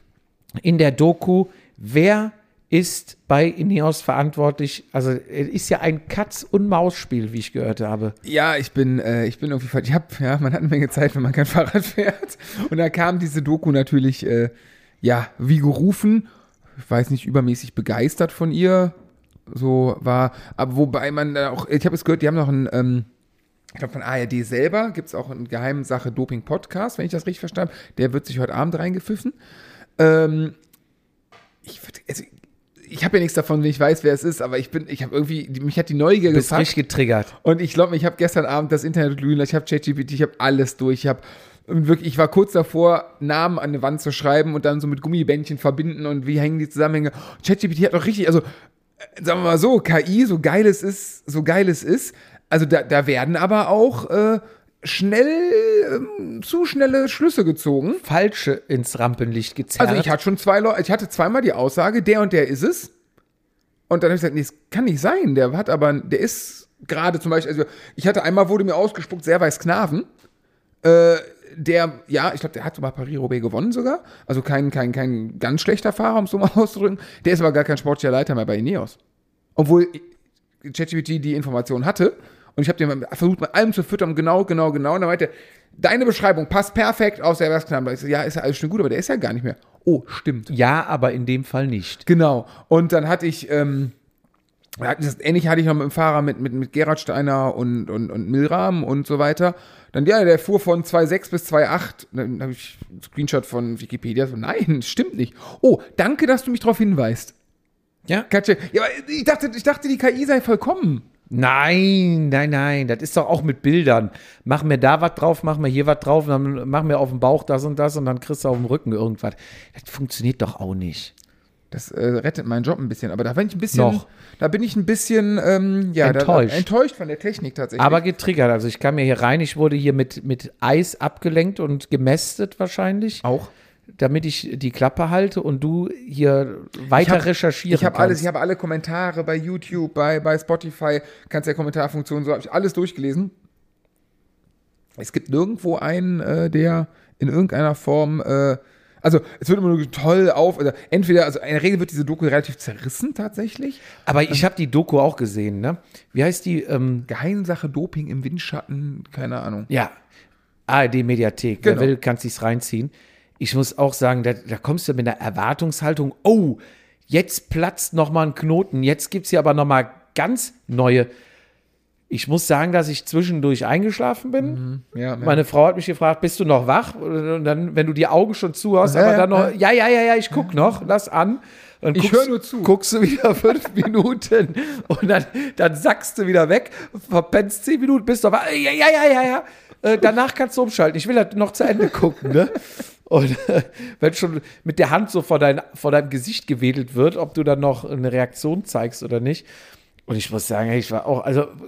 In der Doku, wer ist bei Ineos verantwortlich? Also es ist ja ein Katz- und Maus-Spiel, wie ich gehört habe. Ja, ich bin, äh, ich bin irgendwie, ich hab, ja, man hat eine Menge Zeit, wenn man kein Fahrrad fährt. Und da kam diese Doku natürlich, äh, ja, wie gerufen. Ich weiß nicht, übermäßig begeistert von ihr. So war, aber wobei man auch, ich habe es gehört, die haben noch ein, ähm, ich glaube, von A R D selber gibt es auch einen Geheimsache Doping-Podcast, wenn ich das richtig verstanden habe. Der wird sich heute Abend reingepfiffen. Ähm, ich also, ich habe ja nichts davon, wenn ich weiß, wer es ist, aber ich bin, ich habe irgendwie, mich hat die Neugier Du bist gefasst. richtig getriggert. Und ich glaube, ich habe gestern Abend das Internet glühen lassen, ich habe ChatGPT, ich habe alles durch. Ich habe wirklich, ich war kurz davor, Namen an eine Wand zu schreiben und dann so mit Gummibändchen verbinden und wie hängen die Zusammenhänge. ChatGPT hat doch richtig, also sagen wir mal so, K I, so geil es ist, so geil es ist, also da, da werden aber auch äh, schnell, ähm, zu schnelle Schlüsse gezogen. Falsche ins Rampenlicht gezerrt. Also ich hatte schon zwei Leute, ich hatte zweimal die Aussage, der und der ist es. Und dann habe ich gesagt, nee, das kann nicht sein. Der hat aber, der ist gerade zum Beispiel, also ich hatte einmal, wurde mir ausgespuckt, Servais Knaven. Äh, der, ja, ich glaube, der hat sogar Paris-Roubaix gewonnen sogar. Also kein, kein, kein ganz schlechter Fahrer, um es so mal auszudrücken. Der ist aber gar kein sportlicher Leiter mehr bei Ineos. Obwohl ChatGPT die Information hatte. Und ich habe den versucht, mit allem zu füttern, genau, genau, genau. Und dann meinte er, deine Beschreibung passt perfekt aus der Werksknaben. Ich so, ja, ist ja alles schon gut, aber der ist ja gar nicht mehr. Oh, stimmt. Ja, aber in dem Fall nicht. Genau. Und dann hatte ich, ähm, das ähnlich hatte ich noch mit dem Fahrer mit, mit, mit Gerhard Steiner und, und, und Milram und so weiter. Dann, ja, der fuhr von zwei Komma sechs bis zwei Komma acht. Dann habe ich einen Screenshot von Wikipedia. So, nein, stimmt nicht. Oh, danke, dass du mich darauf hinweist. Ja? Katja, ja, aber ich dachte, ich dachte, die K I sei vollkommen. Nein, nein, nein, das ist doch auch mit Bildern. Mach mir da was drauf, mach mir hier was drauf, dann mach mir auf dem Bauch das und das und dann kriegst du auf dem Rücken irgendwas. Das funktioniert doch auch nicht. Das äh, rettet meinen Job ein bisschen, aber da bin ich ein bisschen, Noch. da bin ich ein bisschen ähm, ja, enttäuscht. Da, enttäuscht von der Technik tatsächlich. Aber getriggert, also ich kam ja hier rein, ich wurde hier mit, mit Eis abgelenkt und gemästet wahrscheinlich. Auch. Damit ich die Klappe halte und du hier weiter ich hab, recherchieren Ich habe kannst. alles, ich habe alle Kommentare bei YouTube, bei, bei Spotify, kannst ja Kommentarfunktionen, so habe ich alles durchgelesen. Es gibt nirgendwo einen, äh, der in irgendeiner Form, äh, also es wird immer nur toll auf, also entweder, also in der Regel wird diese Doku relativ zerrissen tatsächlich. Aber ich habe die Doku auch gesehen, ne? Wie heißt die? Ähm, Geheimsache Doping im Windschatten, keine Ahnung. ja, A R D-Mediathek, Genau. wer will, kann sich's reinziehen. Ich muss auch sagen, da, da kommst du mit einer Erwartungshaltung, oh, jetzt platzt noch mal ein Knoten, jetzt gibt's hier aber noch mal ganz neue. Ich muss sagen, dass ich zwischendurch eingeschlafen bin. Mhm. Ja, ja. Meine Frau hat mich gefragt, bist du noch wach? Und dann, wenn du die Augen schon zu hast, Ja, aber ja, dann noch, ja, ja, ja, ja, ich guck noch, lass an. Dann Ich guckst- höre nur zu. Guckst du wieder fünf Minuten und dann, dann sackst du wieder weg, verpennst zehn Minuten, bist aber, ja, ja, ja, ja, ja. Äh, danach kannst du umschalten. Ich will halt noch zu Ende gucken, ne? Und äh, wenn schon mit der Hand so vor, dein, vor deinem Gesicht gewedelt wird, ob du dann noch eine Reaktion zeigst oder nicht. Und ich muss sagen, ich war auch, also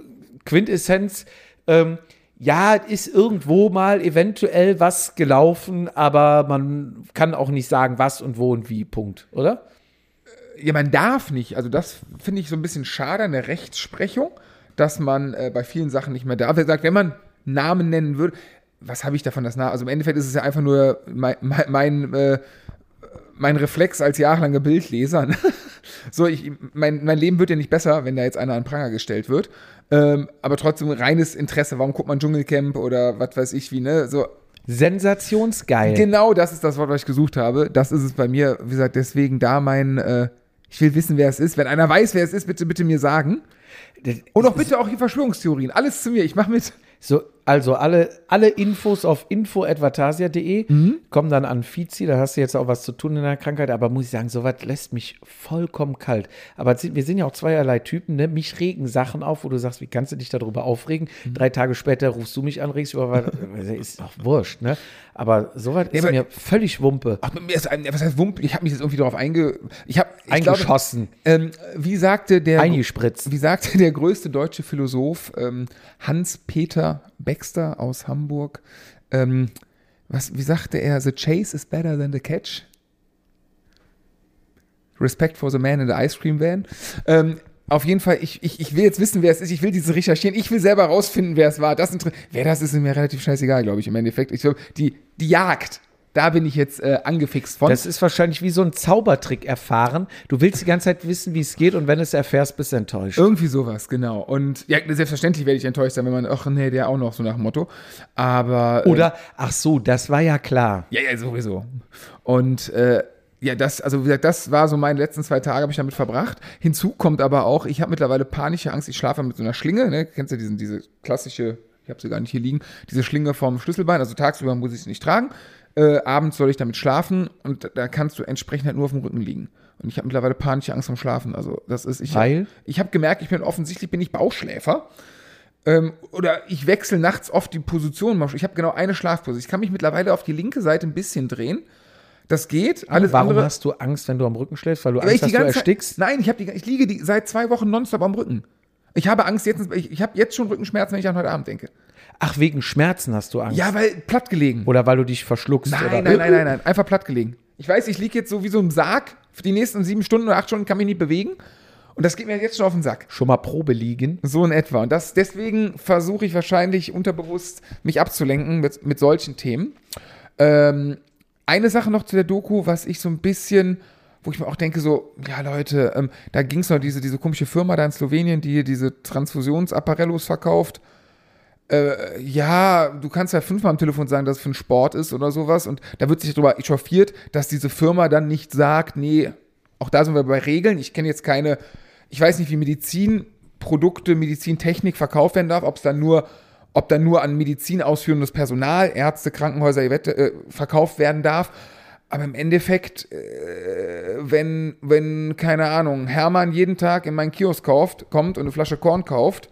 Quintessenz, ähm, ja, ist irgendwo mal eventuell was gelaufen, aber man kann auch nicht sagen, was und wo und wie, Punkt, oder? Ja, man darf nicht. Also das finde ich so ein bisschen schade an der Rechtsprechung, dass man äh, bei vielen Sachen nicht mehr darf. Er sagt, wenn man Namen nennen würde, was habe ich davon, das Namen? Also im Endeffekt ist es ja einfach nur mein, mein, mein, äh, mein Reflex als jahrelanger Bildleser. So, ich, mein, mein Leben wird ja nicht besser, wenn da jetzt einer an Pranger gestellt wird. Ähm, aber trotzdem reines Interesse. Warum guckt man Dschungelcamp oder was weiß ich wie, ne? So. Sensationsgeil. Genau, das ist das Wort, was ich gesucht habe. Das ist es bei mir. Wie gesagt, deswegen da mein, äh, ich will wissen, wer es ist. Wenn einer weiß, wer es ist, bitte, bitte mir sagen. Und auch bitte auch die Verschwörungstheorien. Alles zu mir, ich mache mit. So, also alle, alle Infos auf info at vatasia punkt de Mhm. kommen dann an Fizi, da hast du jetzt auch was zu tun in der Krankheit, aber muss ich sagen, sowas lässt mich vollkommen kalt. Aber wir sind ja auch zweierlei Typen, ne? Mich regen Sachen auf, wo du sagst, wie kannst du dich darüber aufregen? Mhm. Drei Tage später rufst du mich an, regst über was, ist doch wurscht, ne? Aber sowas ist aber, mir völlig Wumpe. Ach, mir ist ein, was heißt Wumpe? Ich habe mich jetzt irgendwie darauf einge, ich hab, ich Eingeschossen. Glaube, ähm, wie sagte der, Eingespritzt. Wie sagte der größte deutsche Philosoph ähm, Hans-Peter Baxter aus Hamburg, ähm, was, wie sagte er, the chase is better than the catch? Respect for the man in the ice cream van. Ähm, auf jeden Fall, ich, ich, ich will jetzt wissen, wer es ist. Ich will diese recherchieren. Ich will selber rausfinden, wer es war. Das inter- wer das ist, ist mir relativ scheißegal, glaube ich, im Endeffekt. Ich glaube, die, die Jagd, da bin ich jetzt äh, angefixt von. Das ist wahrscheinlich wie so ein Zaubertrick erfahren. Du willst die ganze Zeit wissen, wie es geht, und wenn du es erfährst, bist du enttäuscht. Irgendwie sowas, genau. Und ja, selbstverständlich werde ich enttäuscht sein, wenn man, ach nee, der auch noch, so nach dem Motto. Aber. Äh, Oder, ach so, das war ja klar. Ja, ja, sowieso. Und äh, ja, das, also wie gesagt, das war so meine letzten zwei Tage, habe ich damit verbracht. Hinzu kommt aber auch, ich habe mittlerweile panische Angst, ich schlafe mit so einer Schlinge, ne? Kennst du diesen, diese klassische, ich habe sie gar nicht hier liegen, diese Schlinge vom Schlüsselbein, also tagsüber muss ich sie nicht tragen, äh, abends soll ich damit schlafen und da kannst du entsprechend halt nur auf dem Rücken liegen. Und ich habe mittlerweile panische Angst vom Schlafen, also das ist, ich Weil? Ich habe gemerkt, ich bin offensichtlich, bin ich Bauchschläfer. Ähm, oder ich wechsle nachts oft die Position, ich habe genau eine Schlafposition, ich kann mich mittlerweile auf die linke Seite ein bisschen drehen. Das geht. Alles Warum andere, hast du Angst, wenn du am Rücken schläfst? Weil du weil Angst ich die hast, du ganze erstickst? Zeit, nein, ich, hab die, ich liege die, seit zwei Wochen nonstop am Rücken. Ich habe Angst, jetzt, ich, ich habe jetzt schon Rückenschmerzen, wenn ich an heute Abend denke. Ach, wegen Schmerzen hast du Angst? Ja, weil platt gelegen. Oder weil du dich verschluckst? Nein, oder? nein, nein, nein, nein, einfach platt gelegen. Ich weiß, ich liege jetzt so wie so im Sarg. Für die nächsten sieben Stunden oder acht Stunden kann mich nicht bewegen. Und das geht mir jetzt schon auf den Sack. Schon mal Probe liegen? So in etwa. Und das, deswegen versuche ich wahrscheinlich unterbewusst, mich abzulenken mit, mit solchen Themen. Ähm, Eine Sache noch zu der Doku, was ich so ein bisschen, wo ich mir auch denke, so, ja Leute, ähm, da ging es noch diese, diese komische Firma da in Slowenien, die hier diese Transfusionsapparellos verkauft. Äh, ja, du kannst ja fünfmal am Telefon sagen, dass es für einen Sport ist oder sowas. Und da wird sich darüber echauffiert, dass diese Firma dann nicht sagt, nee, auch da sind wir bei Regeln. Ich kenne jetzt keine, ich weiß nicht, wie Medizinprodukte, Medizintechnik verkauft werden darf, ob es dann nur ob dann nur an Medizin ausführendes Personal, Ärzte, Krankenhäuser äh, verkauft werden darf. Aber im Endeffekt, äh, wenn, wenn, keine Ahnung, Hermann jeden Tag in meinen Kiosk kauft, kommt und eine Flasche Korn kauft,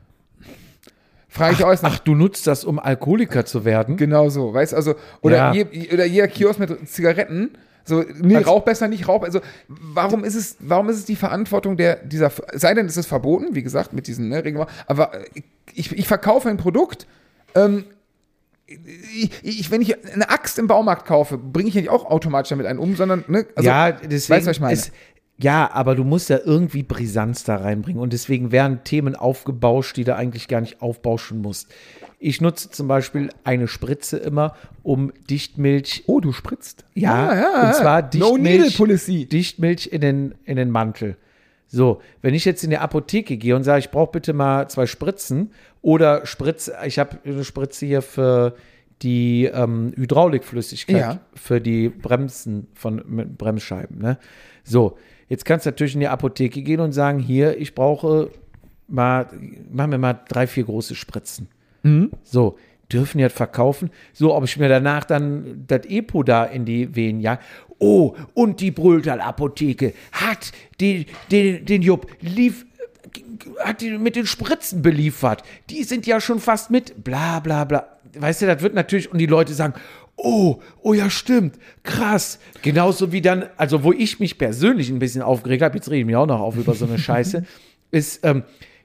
frage ich Ach, euch nach. ach, du nutzt das, um Alkoholiker zu werden? Genau so, weißt also, oder, Ja. je, oder jeder Kiosk mit Zigaretten, so, nee, Also- rauch besser, nicht rauch, also, warum ist es, warum ist es die Verantwortung der, dieser, sei denn, es ist verboten, wie gesagt, mit diesen, ne, Regeln, aber ich, ich verkaufe ein Produkt, ähm, ich, ich, wenn ich eine Axt im Baumarkt kaufe, bringe ich ja nicht auch automatisch damit einen um, sondern, ne, also, ja, deswegen weißt du, was ich meine? ist, ja, aber du musst ja irgendwie Brisanz da reinbringen, und deswegen werden Themen aufgebauscht, die du eigentlich gar nicht aufbauschen musst. Ich nutze zum Beispiel eine Spritze immer, um Dichtmilch. Oh, du spritzt. Ja, ja, ja, und zwar No Needle Dichtmilch, Policy. Dichtmilch in den, in den Mantel. So, wenn ich jetzt in die Apotheke gehe und sage, ich brauche bitte mal zwei Spritzen oder Spritze, ich habe eine Spritze hier für die ähm, Hydraulikflüssigkeit, Ja. für die Bremsen von mit Bremsscheiben. Ne? So, jetzt kannst du natürlich in die Apotheke gehen und sagen, hier, ich brauche mal, machen wir mal drei, vier große Spritzen. So, dürfen die das verkaufen? So, ob ich mir danach dann das Epo da in die Venen jag. Oh, und die Brühltal-Apotheke hat die, den, den Jupp lief, hat die mit den Spritzen beliefert. Die sind ja schon fast mit, bla bla bla. Weißt du, das wird natürlich, und die Leute sagen, oh, oh ja, stimmt, krass. Genauso wie dann, also wo ich mich persönlich ein bisschen aufgeregt habe, jetzt rede ich mich auch noch auf über so eine Scheiße, ist, ähm,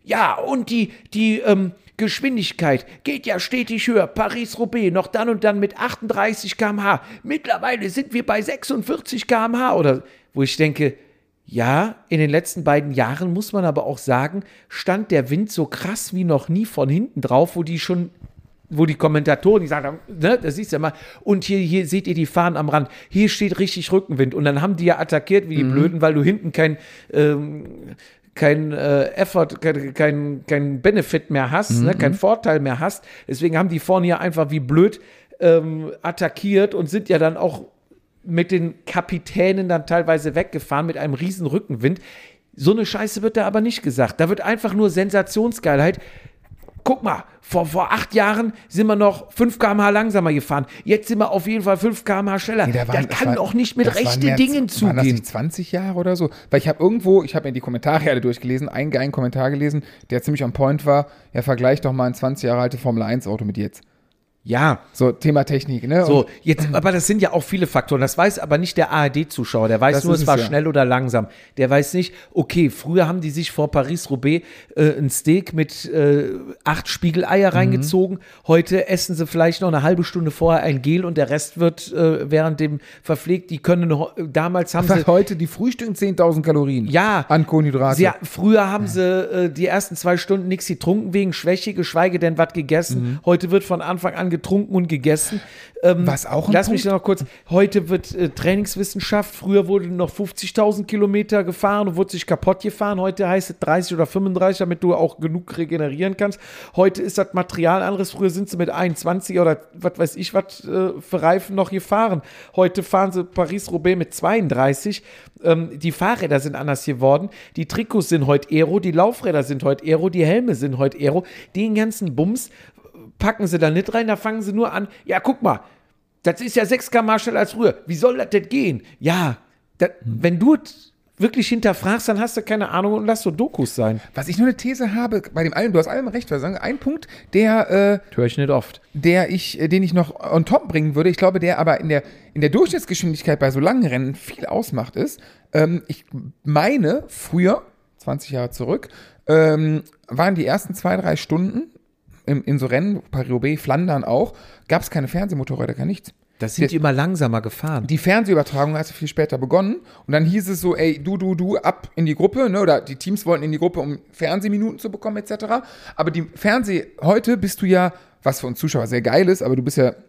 Ja, und die, die ähm, Geschwindigkeit geht ja stetig höher. Paris-Roubaix noch dann und dann mit achtunddreißig Kilometer pro Stunde. Mittlerweile sind wir bei sechsundvierzig Kilometer pro Stunde. Oder wo ich denke, ja, in den letzten beiden Jahren muss man aber auch sagen, stand der Wind so krass wie noch nie von hinten drauf, wo die schon, wo die Kommentatoren, die sagen, ne, das siehst du ja mal, und hier, hier seht ihr die Fahnen am Rand, hier steht richtig Rückenwind. Und dann haben die ja attackiert wie die mhm. Blöden, weil du hinten kein, ähm, kein äh, Effort, kein, kein, kein Benefit mehr hast, mhm. ne, kein Vorteil mehr hast. Deswegen haben die vorne ja einfach wie blöd ähm, attackiert und sind ja dann auch mit den Kapitänen dann teilweise weggefahren mit einem riesen Rückenwind. So eine Scheiße wird da aber nicht gesagt. Da wird einfach nur Sensationsgeilheit. Guck mal, vor, vor acht Jahren sind wir noch fünf Kilometer pro Stunde langsamer gefahren. Jetzt sind wir auf jeden Fall fünf Kilometer pro Stunde schneller. Nee, da waren, das kann war, doch nicht mit rechten Dingen zugehen. Waren das nicht zwanzig Jahre oder so? Weil ich habe irgendwo, ich habe mir die Kommentare alle durchgelesen, einen geilen Kommentar gelesen, der ziemlich on point war. Ja, vergleicht doch mal ein zwanzig Jahre alte Formel eins Auto mit jetzt. Ja. So, Thema Technik, ne? So, jetzt, aber das sind ja auch viele Faktoren. Das weiß aber nicht der A R D-Zuschauer. Der weiß das nur, es war es, ja. schnell oder langsam. Der weiß nicht, okay, früher haben die sich vor Paris-Roubaix äh, ein Steak mit äh, acht Spiegeleier mhm. reingezogen. Heute essen sie vielleicht noch eine halbe Stunde vorher ein Gel und der Rest wird äh, während dem verpflegt. Die können, noch, damals haben Was sie. heute, die frühstücken zehntausend Kalorien. Ja. An Kohlenhydrate. Sie, früher haben ja. sie äh, die ersten zwei Stunden nichts getrunken wegen Schwäche, geschweige denn was gegessen. Mhm. Heute wird von Anfang an getrunken und gegessen. Ähm, Was auch ein Lass Punkt? mich noch kurz. Heute wird äh, Trainingswissenschaft. Früher wurde noch fünfzigtausend Kilometer gefahren und wurde sich kaputt gefahren. Heute heißt es dreißig oder fünfunddreißig, damit du auch genug regenerieren kannst. Heute ist das Material anderes. Früher sind sie mit einundzwanzig oder was weiß ich, was äh, für Reifen noch gefahren. Heute fahren sie Paris-Roubaix mit zweiunddreißig. Ähm, die Fahrräder sind anders geworden. Die Trikots sind heute Aero. Die Laufräder sind heute Aero. Die Helme sind heute Aero. Den ganzen Bums packen sie da nicht rein, da fangen sie nur an, ja, guck mal, das ist ja sechs Kilometer pro Stunde schneller als früher. Wie soll das denn gehen? Ja, das, hm. wenn du es wirklich hinterfragst, dann hast du keine Ahnung und lass so Dokus sein. Was ich nur eine These habe, bei dem allem, du hast allem recht, was sagen, ein Punkt, der, äh, höre ich nicht oft, der ich, den ich noch on top bringen würde, ich glaube, der aber in der, in der Durchschnittsgeschwindigkeit bei so langen Rennen viel ausmacht, ist, ähm, ich meine, früher, zwanzig Jahre zurück, ähm, waren die ersten zwei, drei Stunden In, in so Rennen, Paris-Roubaix, Flandern auch, gab es keine Fernsehmotorräder, gar nichts. Das sind die immer langsamer gefahren. Die Fernsehübertragung hat viel später begonnen und dann hieß es so, ey, du, du, du, ab in die Gruppe, ne, oder die Teams wollten in die Gruppe, um Fernsehminuten zu bekommen, et cetera. Aber die Fernseh, heute bist du ja, was für uns Zuschauer sehr geil ist, aber du bist ja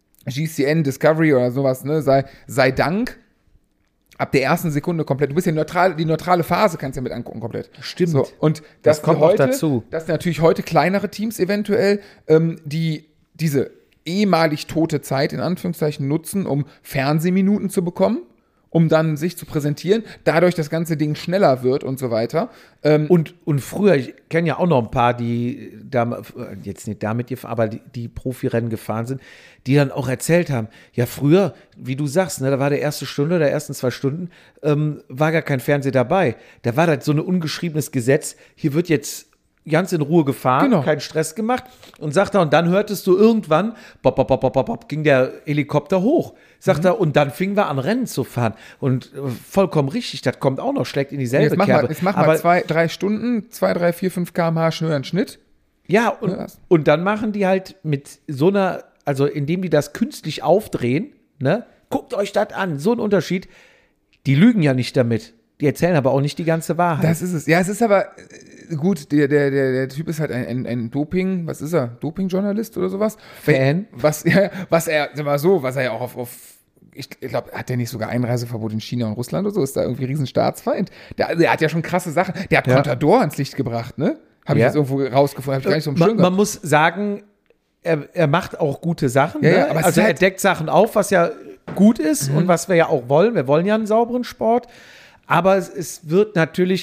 G C N, Discovery oder sowas, ne, sei, sei Dank, ab der ersten Sekunde komplett. Du bist ja neutral, die neutrale Phase kannst du ja mit angucken komplett. Stimmt. So, und das, das kommt heute, auch dazu. Das sind natürlich heute kleinere Teams eventuell, ähm, die diese ehemalig tote Zeit in Anführungszeichen nutzen, um Fernsehminuten zu bekommen, um dann sich zu präsentieren, dadurch das ganze Ding schneller wird und so weiter. Ähm, und, und früher, ich kenne ja auch noch ein paar, die da, jetzt nicht damit gefahren, aber die, die Profirennen gefahren sind, die dann auch erzählt haben, ja früher, wie du sagst, ne, da war der erste Stunde, der ersten zwei Stunden, ähm, war gar kein Fernseher dabei. Da war das so ein ungeschriebenes Gesetz, hier wird jetzt ganz in Ruhe gefahren, genau. keinen Stress gemacht und sagt er, und dann hörtest du irgendwann, bop, bop, bop, bop, bop, ging der Helikopter hoch, sagt mhm. er, und dann fingen wir an, Rennen zu fahren. Und äh, vollkommen richtig, das kommt auch noch, schlägt in dieselbe jetzt mach Kerbe. Mal, jetzt mach mal zwei, drei Stunden, zwei, drei, vier, fünf Kilometer pro Stunde schnelleren Schnitt. Ja, und, ja. und dann machen die halt mit so einer, also indem die das künstlich aufdrehen, ne, guckt euch das an, so ein Unterschied, die lügen ja nicht damit. Die erzählen aber auch nicht die ganze Wahrheit. Das ist es. Ja, es ist aber gut, der, der, der, der Typ ist halt ein, ein, ein Doping, was ist er? Doping-Journalist oder sowas? Fan. Was, ja, was er, sag mal so, was er ja auch auf, auf ich glaube, hat der nicht sogar Einreiseverbot in China und Russland oder so? Ist da irgendwie ein riesen Staatsfeind? Der, der hat ja schon krasse Sachen. Der hat ja. Contador ans Licht gebracht, ne? Habe ich ja. jetzt irgendwo rausgefunden. Hab ich gar nicht so im man, Schirm man muss sagen, er, er macht auch gute Sachen. Ja, ne? ja, aber also er halt deckt Sachen auf, was ja gut ist mhm. und was wir ja auch wollen. Wir wollen ja einen sauberen Sport. Aber es, es wird natürlich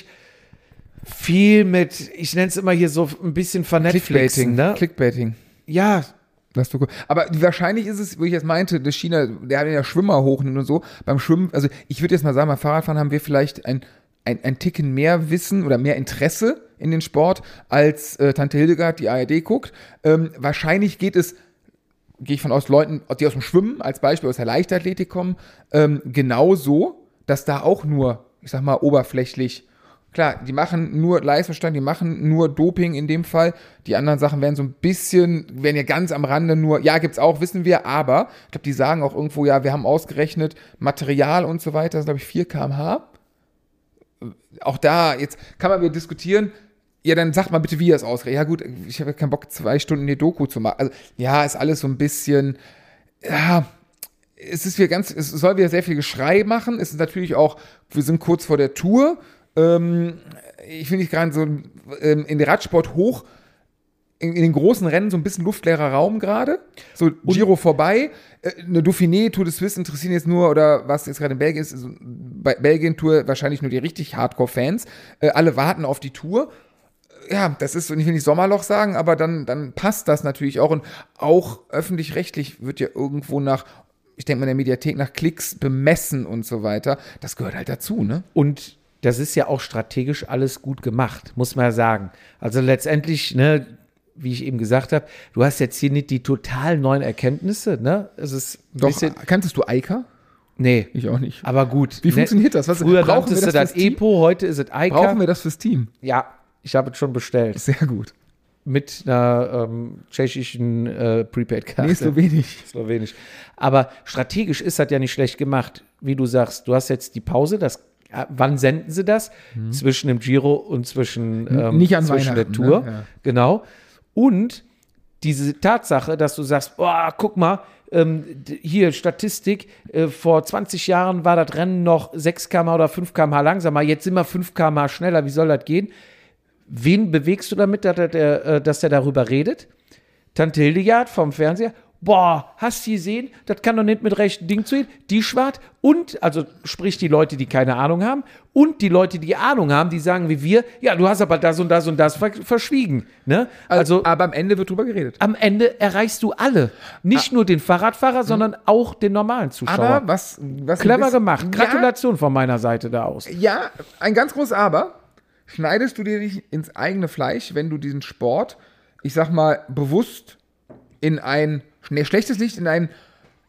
viel mit, ich nenne es immer hier so ein bisschen Vernetflixen. Clickbaiting, ne? Clickbaiting. Ja. Das du, aber wahrscheinlich ist es, wie ich jetzt meinte, dass China, der hat ja Schwimmer hochnimmt und so. Beim Schwimmen, also ich würde jetzt mal sagen, beim Fahrradfahren haben wir vielleicht ein, ein, ein Ticken mehr Wissen oder mehr Interesse in den Sport, als äh, Tante Hildegard, die A R D guckt. Ähm, wahrscheinlich geht es, gehe ich von aus, Leuten, die aus dem Schwimmen als Beispiel aus der Leichtathletik kommen, ähm, genauso, dass da auch nur, ich sag mal, oberflächlich klar, die machen nur Leistungsstand, die machen nur Doping in dem Fall. Die anderen Sachen werden so ein bisschen, werden ja ganz am Rande nur, ja, gibt's auch, wissen wir, aber ich glaube, die sagen auch irgendwo, ja, wir haben ausgerechnet Material und so weiter, das ist, glaube ich, vier Kilometer pro Stunde. Auch da, jetzt kann man wieder diskutieren, ja, dann sagt mal bitte, wie ihr es ausrechnet. Ja gut, ich habe keinen Bock, zwei Stunden die Doku zu machen. Also, ja, ist alles so ein bisschen, ja, es ist wieder ganz, es soll wieder sehr viel Geschrei machen. Es ist natürlich auch, wir sind kurz vor der Tour. Ähm, ich finde ich gerade so ähm, in der Radsport hoch, in, in den großen Rennen so ein bisschen luftleerer Raum gerade. So Giro vorbei. Äh, eine Dauphiné, Tour de Suisse interessieren jetzt nur, oder was jetzt gerade in Belgien ist, ist bei Belgien-Tour wahrscheinlich nur die richtig Hardcore-Fans. Äh, alle warten auf die Tour. Ja, das ist, ich will nicht Sommerloch sagen, aber dann, dann passt das natürlich auch. Und auch öffentlich-rechtlich wird ja irgendwo nach, ich denke mal in der Mediathek, nach Klicks bemessen und so weiter. Das gehört halt dazu, ne? Und das ist ja auch strategisch alles gut gemacht, muss man ja sagen. Also letztendlich, ne, wie ich eben gesagt habe, du hast jetzt hier nicht die total neuen Erkenntnisse, ne? Es ist Doch, bisschen, kanntest du Eika? Nee. Ich auch nicht. Aber gut. Wie funktioniert das? Was, früher brauchen wir das, das das Epo, heute ist es Eika. Brauchen wir das fürs Team? Ja, ich habe es schon bestellt. Sehr gut. Mit einer ähm, tschechischen äh, Prepaid-Karte. Nee, slowenisch. Slowenisch. Aber strategisch ist das ja nicht schlecht gemacht. Wie du sagst, du hast jetzt die Pause, das, äh, wann senden sie das? Mhm. Zwischen dem Giro und zwischen, ähm, nicht an zwischen der Tour. Ne? Ja. Genau. Und diese Tatsache, dass du sagst, oh, guck mal, ähm, hier Statistik, äh, vor zwanzig Jahren war das Rennen noch sechs Kilometer pro Stunde oder fünf Kilometer pro Stunde langsamer, jetzt sind wir fünf Kilometer pro Stunde schneller, wie soll das gehen? Wen bewegst du damit, dass der, dass der darüber redet? Tante Hildegard vom Fernseher. Boah, hast du gesehen? Das kann doch nicht mit rechten Ding zu gehen. Die schwart und, also sprich die Leute, die keine Ahnung haben und die Leute, die Ahnung haben, die sagen wie wir, ja, du hast aber das und das und das verschwiegen. Ne? Also, aber am Ende wird drüber geredet. Am Ende erreichst du alle. Nicht ah. nur den Fahrradfahrer, mhm. sondern auch den normalen Zuschauer. Aber was, was clever gemacht. Gratulation ja, von meiner Seite da aus. Ja, ein ganz großes Aber. Schneidest du dir nicht ins eigene Fleisch, wenn du diesen Sport, ich sag mal, bewusst in ein nee, schlechtes Licht, in ein,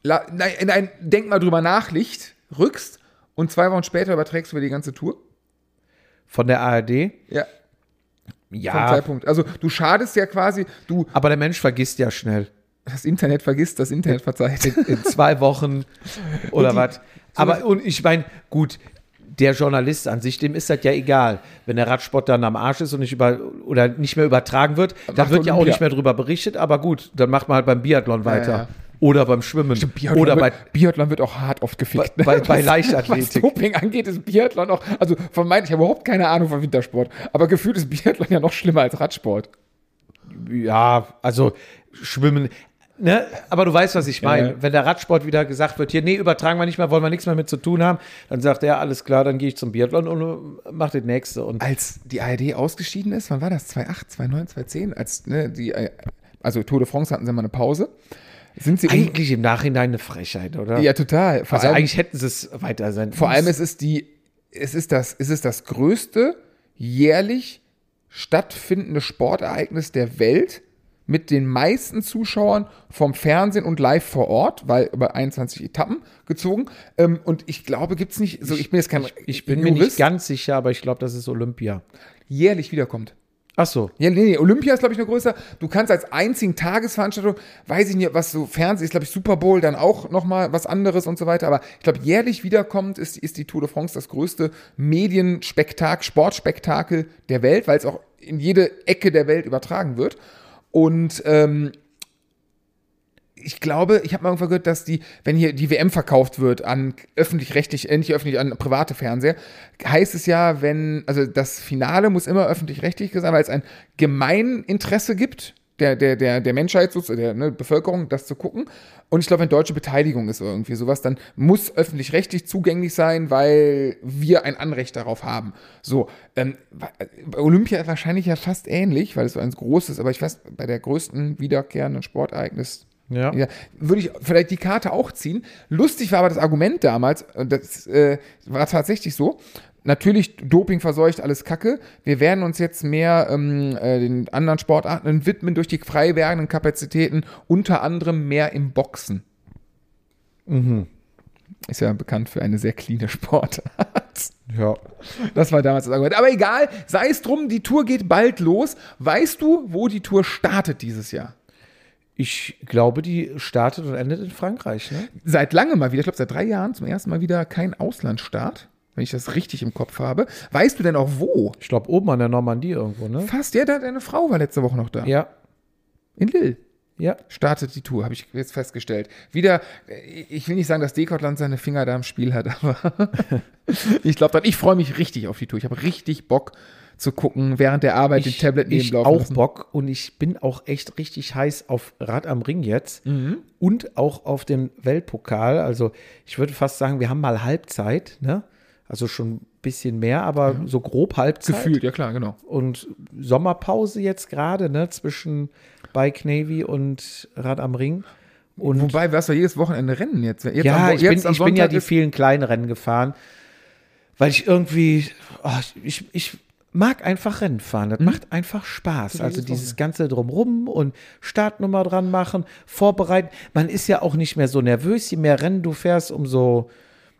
in ein Denk mal drüber nach Licht rückst und zwei Wochen später überträgst du über die ganze Tour? Von der A R D? Ja. Ja. Vom Zeitpunkt. Also du schadest ja quasi, du. Aber der Mensch vergisst ja schnell. Das Internet vergisst, das Internet verzeiht. In, in zwei Wochen oder was. Aber und ich meine, gut, der Journalist an sich, dem ist das ja egal. Wenn der Radsport dann am Arsch ist und nicht über oder nicht mehr übertragen wird, dann macht wird ja auch Olympia. nicht mehr drüber berichtet, aber gut, dann macht man halt beim Biathlon weiter. Ja, ja. Oder beim Schwimmen. Stimmt, Biathlon oder wird, bei Biathlon wird auch hart oft gefickt. Bei, bei, ne? bei Leichtathletik. Was Doping angeht, ist Biathlon auch, also von meinen, ich habe überhaupt keine Ahnung von Wintersport, aber gefühlt ist Biathlon ja noch schlimmer als Radsport. Ja, also Schwimmen. Ne? Aber du weißt, was ich meine. Ja, ja. Wenn der Radsport wieder gesagt wird, hier, nee, übertragen wir nicht mehr, wollen wir nichts mehr mit zu tun haben, dann sagt er, alles klar, dann gehe ich zum Biathlon und mach das nächste. Und als die A R D ausgeschieden ist, wann war das? zweitausendacht, zweitausendneun, zweitausendzehn? Als, ne, die, also Tour de France hatten sie mal eine Pause. Sind sie eigentlich im Nachhinein eine Frechheit, oder? Ja, total. Vor also allem, eigentlich hätten sie es weiter senden Vor allem ist es die, es ist das, es ist das größte jährlich stattfindende Sportereignis der Welt mit den meisten Zuschauern vom Fernsehen und live vor Ort, weil über einundzwanzig Etappen gezogen. Ähm, und ich glaube, gibt es nicht, so ich bin jetzt kein Ich, ich bin Jurist, mir nicht ganz sicher, aber ich glaube, das ist Olympia. jährlich wiederkommt. Ach so. Ja, nee, nee, Olympia ist, glaube ich, noch größer. Du kannst als einzigen Tagesveranstaltung, weiß ich nicht, was so Fernsehen ist, glaube ich, Super Bowl, dann auch nochmal was anderes und so weiter. Aber ich glaube, jährlich wiederkommt ist, ist die Tour de France das größte Medienspektakel, Sportspektakel der Welt, weil es auch in jede Ecke der Welt übertragen wird. Und ähm, ich glaube, ich habe mal irgendwann gehört, dass die, wenn hier die W M verkauft wird an öffentlich-rechtlich, äh, nicht öffentlich, an private Fernseher, heißt es ja, wenn, also das Finale muss immer öffentlich-rechtlich sein, weil es ein Gemeininteresse gibt, der, der, der, der Menschheit, der ne, Bevölkerung, das zu gucken. Und ich glaube, wenn deutsche Beteiligung ist oder irgendwie sowas, dann muss öffentlich-rechtlich zugänglich sein, weil wir ein Anrecht darauf haben. So, ähm, bei Olympia wahrscheinlich ja fast ähnlich, weil es so ein großes, aber ich weiß, bei der größten wiederkehrenden Sportereignis, Ja. ja, würde ich vielleicht die Karte auch ziehen. Lustig war aber das Argument damals, und das äh, war tatsächlich so, natürlich, Doping verseucht, alles Kacke. Wir werden uns jetzt mehr ähm, äh, den anderen Sportarten widmen durch die frei werdenden Kapazitäten, unter anderem mehr im Boxen. Mhm. Ist ja bekannt für eine sehr cleane Sportart. damals. Ja. Das war damals das Argument. Aber egal, sei es drum, die Tour geht bald los. Weißt du, wo die Tour startet dieses Jahr? Ich glaube, die startet und endet in Frankreich, ne? Seit langem mal wieder, ich glaube seit drei Jahren zum ersten Mal wieder kein Auslandsstart, wenn ich das richtig im Kopf habe. Weißt du denn auch wo? Ich glaube, oben an der Normandie irgendwo, ne? Fast, ja, da, deine Frau war letzte Woche noch da. Ja. In Lille. Ja. Startet die Tour, habe ich jetzt festgestellt. Wieder, ich will nicht sagen, dass Decathlon seine Finger da im Spiel hat, aber ich glaube, ich freue mich richtig auf die Tour. Ich habe richtig Bock zu gucken, während der Arbeit Ich, den Tablet ich nebenlaufen auch lassen. Bock und ich bin auch echt richtig heiß auf Rad am Ring jetzt Mhm. und auch auf den Weltpokal. Also ich würde fast sagen, wir haben mal Halbzeit, ne? Also schon ein bisschen mehr, aber Mhm. so grob Halbzeit. Gefühlt, ja klar, genau. Und Sommerpause jetzt gerade, ne? Zwischen Bike Navy und Rad am Ring. Und Wobei, was wir jedes Wochenende rennen jetzt. jetzt ja, am, ich, bin, jetzt am ich bin ja Sonntag die ist- vielen kleinen Rennen gefahren, weil ich irgendwie, oh, ich, ich mag einfach Rennen fahren. Das macht einfach Spaß. Für Also dieses dieses ganze Drumrum und Startnummer dran machen, vorbereiten. Man ist ja auch nicht mehr so nervös. Je mehr Rennen du fährst, umso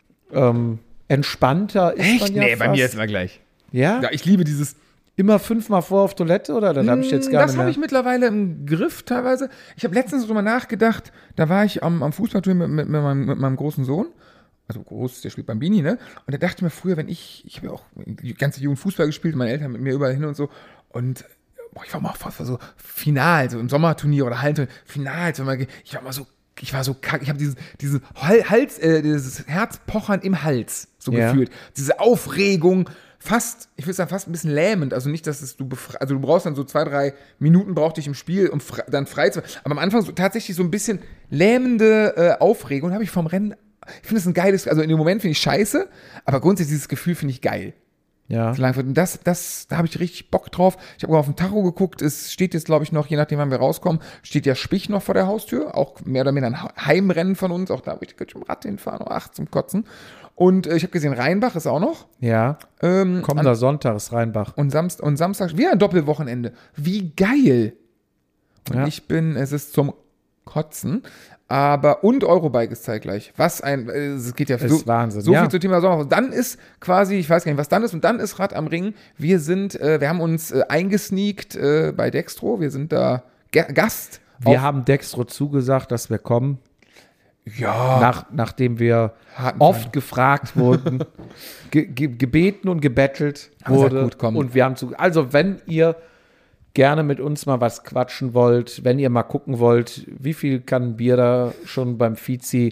ähm, entspannter ist Echt? man ja Nee, fast. bei mir ist immer gleich. Ja? Ja, ich liebe dieses. Immer fünfmal vor auf Toilette, oder? Dann habe ich jetzt gar Das nicht habe mehr. ich mittlerweile im Griff teilweise. Ich habe letztens drüber nachgedacht, da war ich am, am Fußballturnier mit, mit, mit, meinem, mit meinem großen Sohn. Also groß, der spielt beim Bini, ne? Und da dachte ich mir früher, wenn ich, ich habe ja auch die ganze Jugend Fußball gespielt, meine Eltern mit mir überall hin und so. Und boah, ich war mal fast so Final, so im Sommerturnier oder Hallenturnier, Final, so mal, ich war mal so, ich war so kack, ich habe dieses, dieses Hals, äh, dieses Herzpochern im Hals, so Ja. gefühlt. Diese Aufregung, fast, ich würde sagen, fast ein bisschen lähmend. Also nicht, dass es du befre- also du brauchst dann so zwei, drei Minuten brauchte ich im Spiel, um fre- dann frei zu. Aber am Anfang so, tatsächlich so ein bisschen lähmende äh, Aufregung habe ich vom Rennen. Ich finde es ein geiles, also in dem Moment finde ich scheiße, aber grundsätzlich dieses Gefühl finde ich geil. Ja. So Langfurt. Und das, das, da habe ich richtig Bock drauf. Ich habe auch auf den Tacho geguckt. Es steht jetzt, glaube ich, noch, je nachdem, wann wir rauskommen, steht ja Spich noch vor der Haustür. Auch mehr oder weniger ein Heimrennen von uns. Auch da habe ich könnte ich im Rad hinfahren. Oh, ach, zum Kotzen. Und äh, ich habe gesehen, Rheinbach ist auch noch. Ja. Ähm, Kommender Sonntag ist Rheinbach. und, Samst und Samstag wieder ein Doppelwochenende. Wie geil. Und Ja. ich bin, es ist zum Kotzen. Aber, und Eurobike ist zeitgleich. Was ein, äh, es geht ja Ist so, Wahnsinn, so ja. viel zum Thema Sommer. Dann ist quasi, ich weiß gar nicht, was dann ist, und dann ist Rad am Ring. Wir sind, äh, wir haben uns äh, eingesneakt äh, bei Dextro. Wir sind da Ga- Gast. Wir auf- haben Dextro zugesagt, dass wir kommen, ja, nach, nachdem wir Harten oft Feind. gefragt wurden, ge ge gebeten und gebettelt Haben gesagt, wurde. gut, komm. Und wir haben zu. Also, wenn ihr gerne mit uns mal was quatschen wollt, wenn ihr mal gucken wollt, wie viel kann Bier da schon beim Fizi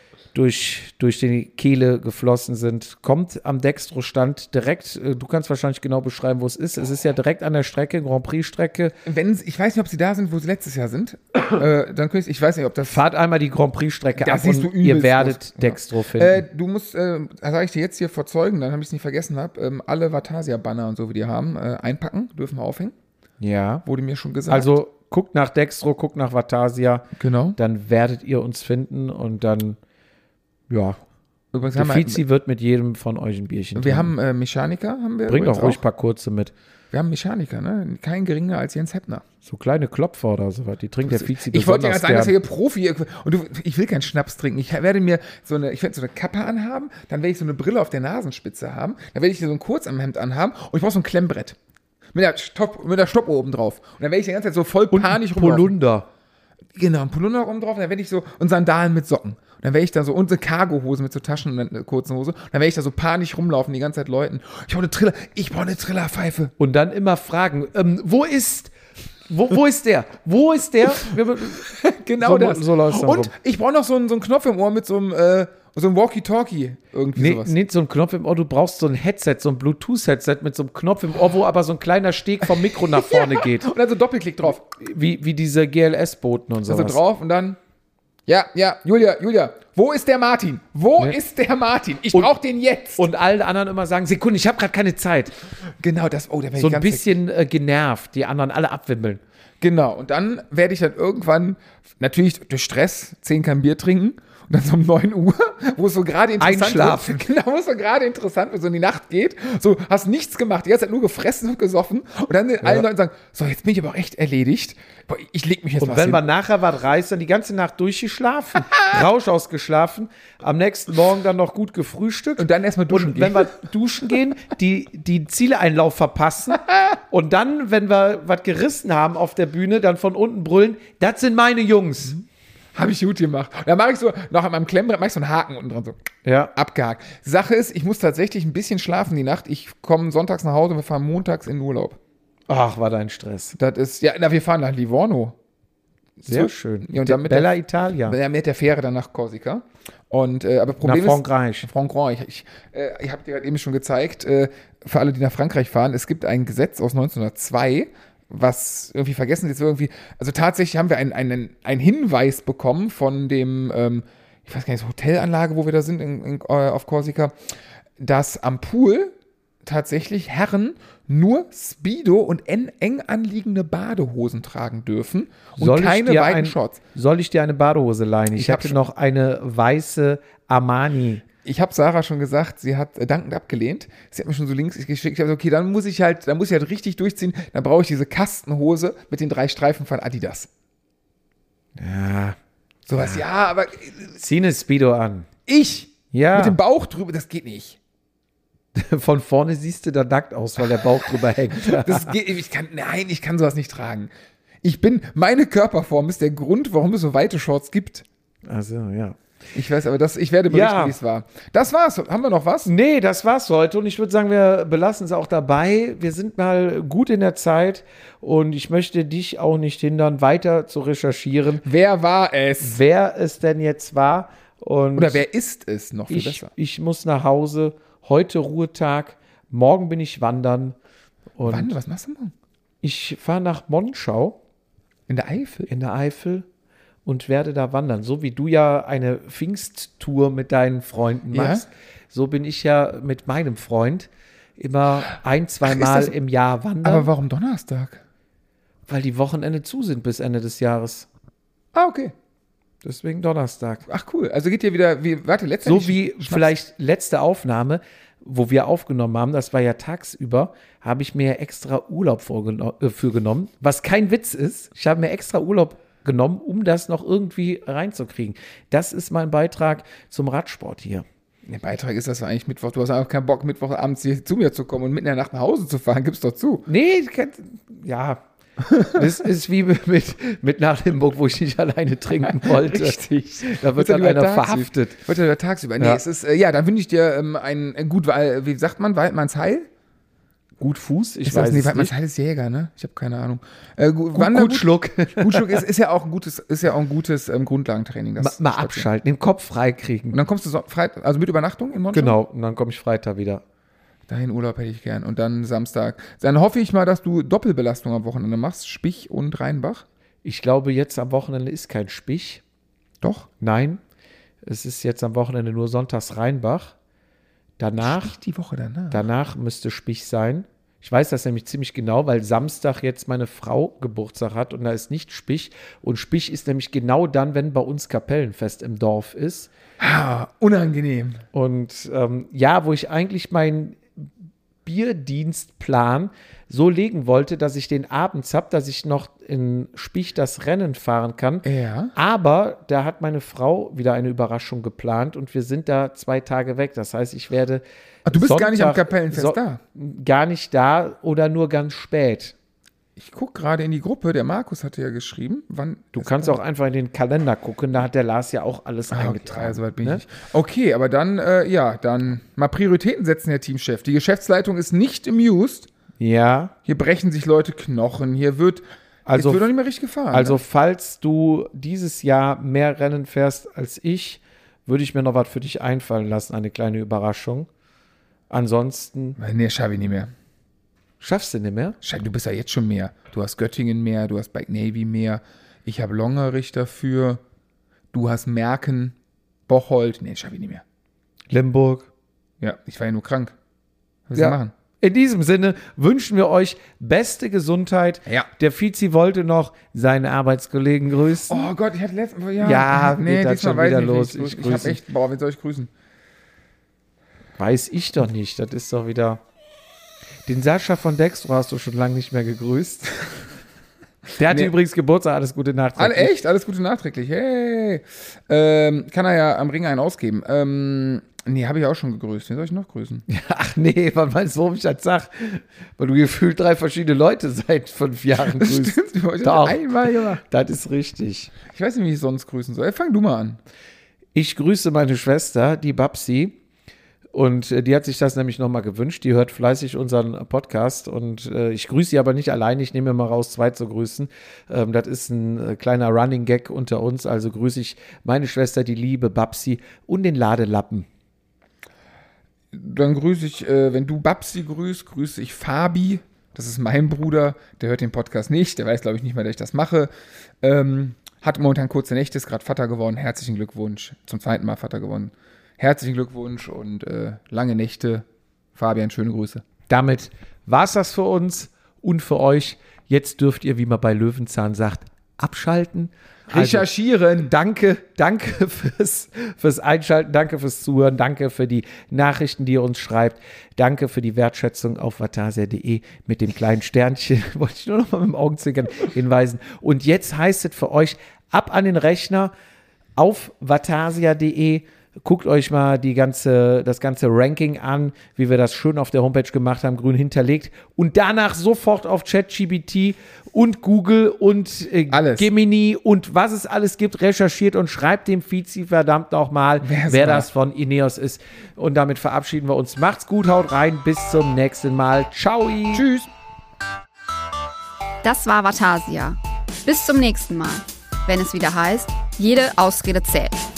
durch, durch die Kehle geflossen sind, kommt am Dextro-Stand direkt. äh, Du kannst wahrscheinlich genau beschreiben, wo es ist. Es ist ja direkt an der Strecke, Grand Prix-Strecke. wenn, sie- ich weiß nicht, ob sie da sind, wo sie letztes Jahr sind. äh, dann könnte ich, ich weiß nicht, ob das. Fahrt einmal die Grand Prix-Strecke Das ab siehst und du ihr übelst werdet groß. Dextro finden. Äh, du musst, äh, sage ich dir jetzt hier vor Zeugen, dann habe ich es nicht vergessen hab, ähm, alle Vatasia-Banner und so, wie die haben, äh, einpacken, dürfen wir aufhängen. ja. Wurde mir schon gesagt. Also guckt nach Dextro, guckt nach Vatasia, genau. dann werdet ihr uns finden und dann, ja, Übrigens der haben Fizi wird mit jedem von euch ein Bierchen wir, wir trinken. haben äh, Mechaniker, haben wir. Bringt übrigens auch ruhig ein paar kurze mit. Wir haben Mechaniker, ne? Kein geringer als Jens Heppner. So kleine Klopfer oder so was, die trinkt der Fizi Ich wollte ja besonders gerade sagen, dass er gern. hier Profi und du, ich will keinen Schnaps trinken. Ich werde mir so eine, ich werde so eine Kappe anhaben, dann werde ich so eine Brille auf der Nasenspitze haben, dann werde ich hier so ein Kurzarmhemd anhaben und ich brauche so ein Klemmbrett. Mit der Stopp, mit der Stopp oben drauf. Und dann werde ich die ganze Zeit so voll panisch rumlaufen. Polunder. Genau, ein Polunder oben drauf, und dann werde ich so, und Sandalen mit Socken. Und dann werde ich da so, und eine Cargohose mit so Taschen und einer kurzen Hose. Und dann werde ich da so panisch rumlaufen, die ganze Zeit Leuten. Ich brauche eine Triller, ich brauche eine Trillerpfeife. Und dann immer fragen, ähm, wo ist, wo, wo ist der? Wo ist der? Genau So- das. so läuft's dann und rum. ich brauche noch so einen, so einen Knopf im Ohr mit so einem, äh, so einem Walkie-Talkie. Irgendwie Nee, sowas. nicht so ein Knopf im Ohr, du brauchst so ein Headset, so ein Bluetooth-Headset mit so einem Knopf im Ohr, wo aber so ein kleiner Steg vom Mikro nach vorne geht. Und dann so Doppelklick drauf. Wie, wie diese G L S-Boten und Also sowas. drauf und dann. Ja, ja, Julia, Julia, wo ist der Martin? Wo Ne? ist der Martin? Ich Und- brauche den jetzt. Und alle anderen immer sagen, Sekunde, ich habe gerade keine Zeit. Genau das. Oh, der wäre So ein ganz bisschen äh, genervt, die anderen alle abwimmeln. Genau, und dann werde ich dann irgendwann, natürlich durch Stress, zehn Kann Bier trinken. Und dann so um neun Uhr, wo es so gerade interessant Einschlafen. wird. Genau, wo es so gerade interessant wird, so in die Nacht geht. So, hast nichts gemacht, die ganze Zeit nur gefressen und gesoffen. Und dann ja. allen Leuten sagen, so, jetzt bin ich aber auch echt erledigt. Boah, ich leg mich jetzt und mal wenn hin. man nachher was reißt, dann die ganze Nacht durchgeschlafen, Rausch ausgeschlafen, am nächsten Morgen dann noch gut gefrühstückt. Und dann erstmal duschen und gehen. wenn wir duschen gehen, die, die Zieleinlauf verpassen und dann, wenn wir was gerissen haben auf der Bühne, dann von unten brüllen, das sind meine Jungs. Habe ich gut gemacht. Und dann mache ich so, noch an meinem Klemmbrett, mache ich so einen Haken unten dran, so Ja. abgehakt. Sache ist, ich muss tatsächlich ein bisschen schlafen die Nacht. Ich komme sonntags nach Hause und wir fahren montags in den Urlaub. Ach, war dein Stress. Das ist, ja, na, wir fahren nach Livorno. Sehr So, schön. Ja, und dann mit Bella der, Italia. ja, mit der Fähre dann nach Korsika. Und, äh, aber Problem Nach Frankreich. ist, Frankreich. Ich, äh, ich habe dir gerade eben schon gezeigt, äh, für alle, die nach Frankreich fahren, es gibt ein Gesetz aus neunzehnhundertzwei, was irgendwie vergessen ist, irgendwie, also tatsächlich haben wir einen, einen, einen Hinweis bekommen von dem, ähm, ich weiß gar nicht, Hotelanlage, wo wir da sind in, in, äh, auf Korsika, dass am Pool tatsächlich Herren nur Speedo und en, eng anliegende Badehosen tragen dürfen und Soll ich keine dir weiten ein- Shorts. Soll ich dir eine Badehose leihen? Ich, Ich hab hatte schon- noch eine weiße Armani. Ich habe Sarah schon gesagt, sie hat äh, dankend abgelehnt. Sie hat mir schon so Links geschickt. Ich habe gesagt, okay, dann muss ich halt, dann muss ich halt richtig durchziehen. Dann brauche ich diese Kastenhose mit den drei Streifen von Adidas. Ja. Sowas, ja, aber äh, Zieh eine Speedo an. ich Ja. mit dem Bauch drüber, das geht nicht. Von vorne siehst du da nackt aus, weil der Bauch drüber hängt. Das geht, ich kann, nein, ich kann sowas nicht tragen. Ich bin, meine Körperform ist der Grund, warum es so weite Shorts gibt. Also, ja. Ich weiß, aber das, ich werde berichten, Ja. wie es war. Das war's. Haben wir noch was? Nee, das war's heute und ich würde sagen, wir belassen es auch dabei. Wir sind mal gut in der Zeit und ich möchte dich auch nicht hindern, weiter zu recherchieren, Wer war es? wer es denn jetzt war. Und Oder wer ist es? Noch viel ich, besser. ich muss nach Hause. Heute Ruhetag. Morgen bin ich wandern. Und Wann? Was machst du morgen? ich fahre nach Monschau In der Eifel? in der Eifel und werde da wandern. So wie du ja eine Pfingsttour mit deinen Freunden Ja. machst, so bin ich ja mit meinem Freund immer ein, zwei Ach, ist Mal das- im Jahr wandern, Aber warum Donnerstag? weil die Wochenende zu sind bis Ende des Jahres. Ah, okay. Deswegen Donnerstag. Ach, cool. Also geht ihr wieder, wie, warte, letzte So wie vielleicht letzte Aufnahme, wo wir aufgenommen haben, das war ja tagsüber, habe ich mir extra Urlaub vorgeno- äh, für genommen, was kein Witz ist. Ich habe mir extra Urlaub genommen, um das noch irgendwie reinzukriegen. Das ist mein Beitrag zum Radsport hier. Der Beitrag ist, dass wir eigentlich Mittwoch, du hast einfach keinen Bock, Mittwochabends hier zu mir zu kommen und mitten in der Nacht nach Hause zu fahren, gib's doch zu. Nee, kennt- ja. Das ist wie mit, mit nach Limburg, wo ich nicht alleine trinken wollte. Richtig. Da wird Wird dann dann einer über tagsüber- verhaftet. Wird ja tagsüber. Nee, Ja. es ist, äh, ja, dann wünsche ich dir ähm, ein, ein gut, äh, wie sagt man, Waldmannsheil? Gut Fuß, ich Ist das, weiß nee, es nicht. Waldmannsheil ist Jäger, ne? Ich habe keine Ahnung. Äh, gut, Gut, Wandergut- gut Schluck. Gutschluck ist, ist ja auch ein gutes, ist ja auch ein gutes ähm, Grundlagentraining. Mal, Das mal Stadtchen. abschalten, den Kopf freikriegen. Und dann kommst du so, Freit also mit Übernachtung in Monschau? Genau, und dann komme ich Freitag wieder. Dahin Urlaub hätte ich gern. Und dann Samstag. Dann hoffe ich mal, dass du Doppelbelastung am Wochenende machst. Spich und Rheinbach. Ich glaube, jetzt am Wochenende ist kein Spich. Doch. Nein, es ist jetzt am Wochenende nur Sonntags Rheinbach. Danach, Spich die Woche danach. danach müsste Spich sein. Ich weiß das nämlich ziemlich genau, weil Samstag jetzt meine Frau Geburtstag hat und da ist nicht Spich. Und Spich ist nämlich genau dann, wenn bei uns Kapellenfest im Dorf ist. Ah, unangenehm. Und ähm, ja, wo ich eigentlich meinen Bierdienstplan so legen wollte, dass ich den abends habe, dass ich noch in Spich das Rennen fahren kann. Ja. Aber da hat meine Frau wieder eine Überraschung geplant und wir sind da zwei Tage weg. Das heißt, ich werde Ach, du bist gar nicht am Sonntag- Kapellenfest so- da. Gar nicht da oder nur ganz spät. Ich gucke gerade in die Gruppe. Der Markus hatte ja geschrieben. Wann Du kannst auch einfach in den Kalender gucken, da hat der Lars ja auch alles Ah, okay, eingetragen. ja, soweit bin ne? ich nicht. Okay, aber dann, äh, ja, dann mal Prioritäten setzen, Herr Teamchef. Die Geschäftsleitung ist nicht amused. Ja, Hier brechen sich Leute Knochen. Hier wird, Also- es wird doch nicht mehr richtig gefahren. also ne? falls du dieses Jahr mehr Rennen fährst als ich, würde ich mir noch was für dich einfallen lassen, eine kleine Überraschung. Ansonsten Nee, schaffe ich nicht mehr. schaffst du nicht mehr. Scheiße, du bist ja jetzt schon mehr. Du hast Göttingen mehr, du hast Bike Navy mehr. Ich habe Longerich dafür. Du hast Merken, Bocholt. Nee, schaffe ich nicht mehr. Limburg. Ja, ich war ja nur krank. Was Ja. soll ich machen? In diesem Sinne wünschen wir euch beste Gesundheit. Ja. Der Fizi wollte noch seine Arbeitskollegen grüßen. Oh Gott, ich hatte letztes Mal, ja. Ja, nee, geht das diesmal schon weiß wieder ich los. nicht. Ich Ich, ich hab grüße. echt, boah, wen soll ich grüßen? Weiß ich doch nicht. Das ist doch wieder. Den Sascha von Dextro hast du schon lange nicht mehr gegrüßt. Der hatte Nee. übrigens Geburtstag. Alles Gute Alle, nachträglich. echt? Alles Gute nachträglich. Hey. Ähm, kann er ja am Ring einen ausgeben. Ähm, nee, habe ich auch schon gegrüßt. Wen soll ich noch grüßen? Ach nee, was meinst du, warum ich das sag? Weil du gefühlt drei verschiedene Leute seit fünf Jahren grüßt. Stimmt, ich habe Doch. einmal gemacht. Das ist richtig. Ich weiß nicht, wie ich sonst grüßen soll. Fang du mal an. Ich grüße meine Schwester, die Babsi. Und äh, die hat sich das nämlich nochmal gewünscht. Die hört fleißig unseren Podcast. Und äh, ich grüße sie aber nicht alleine. Ich nehme mir mal raus, zwei zu grüßen. Ähm, das ist ein äh, kleiner Running Gag unter uns. Also grüße ich meine Schwester, die liebe Babsi und den Ladelappen. Dann grüße ich, äh, wenn du Babsi grüßt, grüße ich Fabi. Das ist mein Bruder. Der hört den Podcast nicht. Der weiß, glaube ich, nicht mehr, dass ich das mache. Ähm, hat momentan kurze Nächte, ist gerade Vater geworden. Herzlichen Glückwunsch. Zum zweiten Mal Vater geworden. Herzlichen Glückwunsch und äh, lange Nächte. Fabian, schöne Grüße. Damit war es das für uns und für euch. Jetzt dürft ihr, wie man bei Löwenzahn sagt, abschalten. Also, Recherchieren. danke, danke fürs, fürs Einschalten, danke fürs Zuhören, danke für die Nachrichten, die ihr uns schreibt, danke für die Wertschätzung auf vatasia punkt de mit dem kleinen Sternchen, wollte ich nur noch mal mit dem Augenzwinkern hinweisen. Und jetzt heißt es für euch, ab an den Rechner auf vatasia punkt de. Guckt euch mal die ganze, das ganze Ranking an, wie wir das schön auf der Homepage gemacht haben, grün hinterlegt. Und danach sofort auf ChatGPT und Google und äh, Alles. Gemini und was es alles gibt, recherchiert und schreibt dem Fizi verdammt nochmal, Wer's wer war. das von Ineos ist. Und damit verabschieden wir uns. Macht's gut, haut rein, bis zum nächsten Mal. Ciao. Tschüss. Das war Vatasia. Bis zum nächsten Mal, wenn es wieder heißt, jede Ausrede zählt.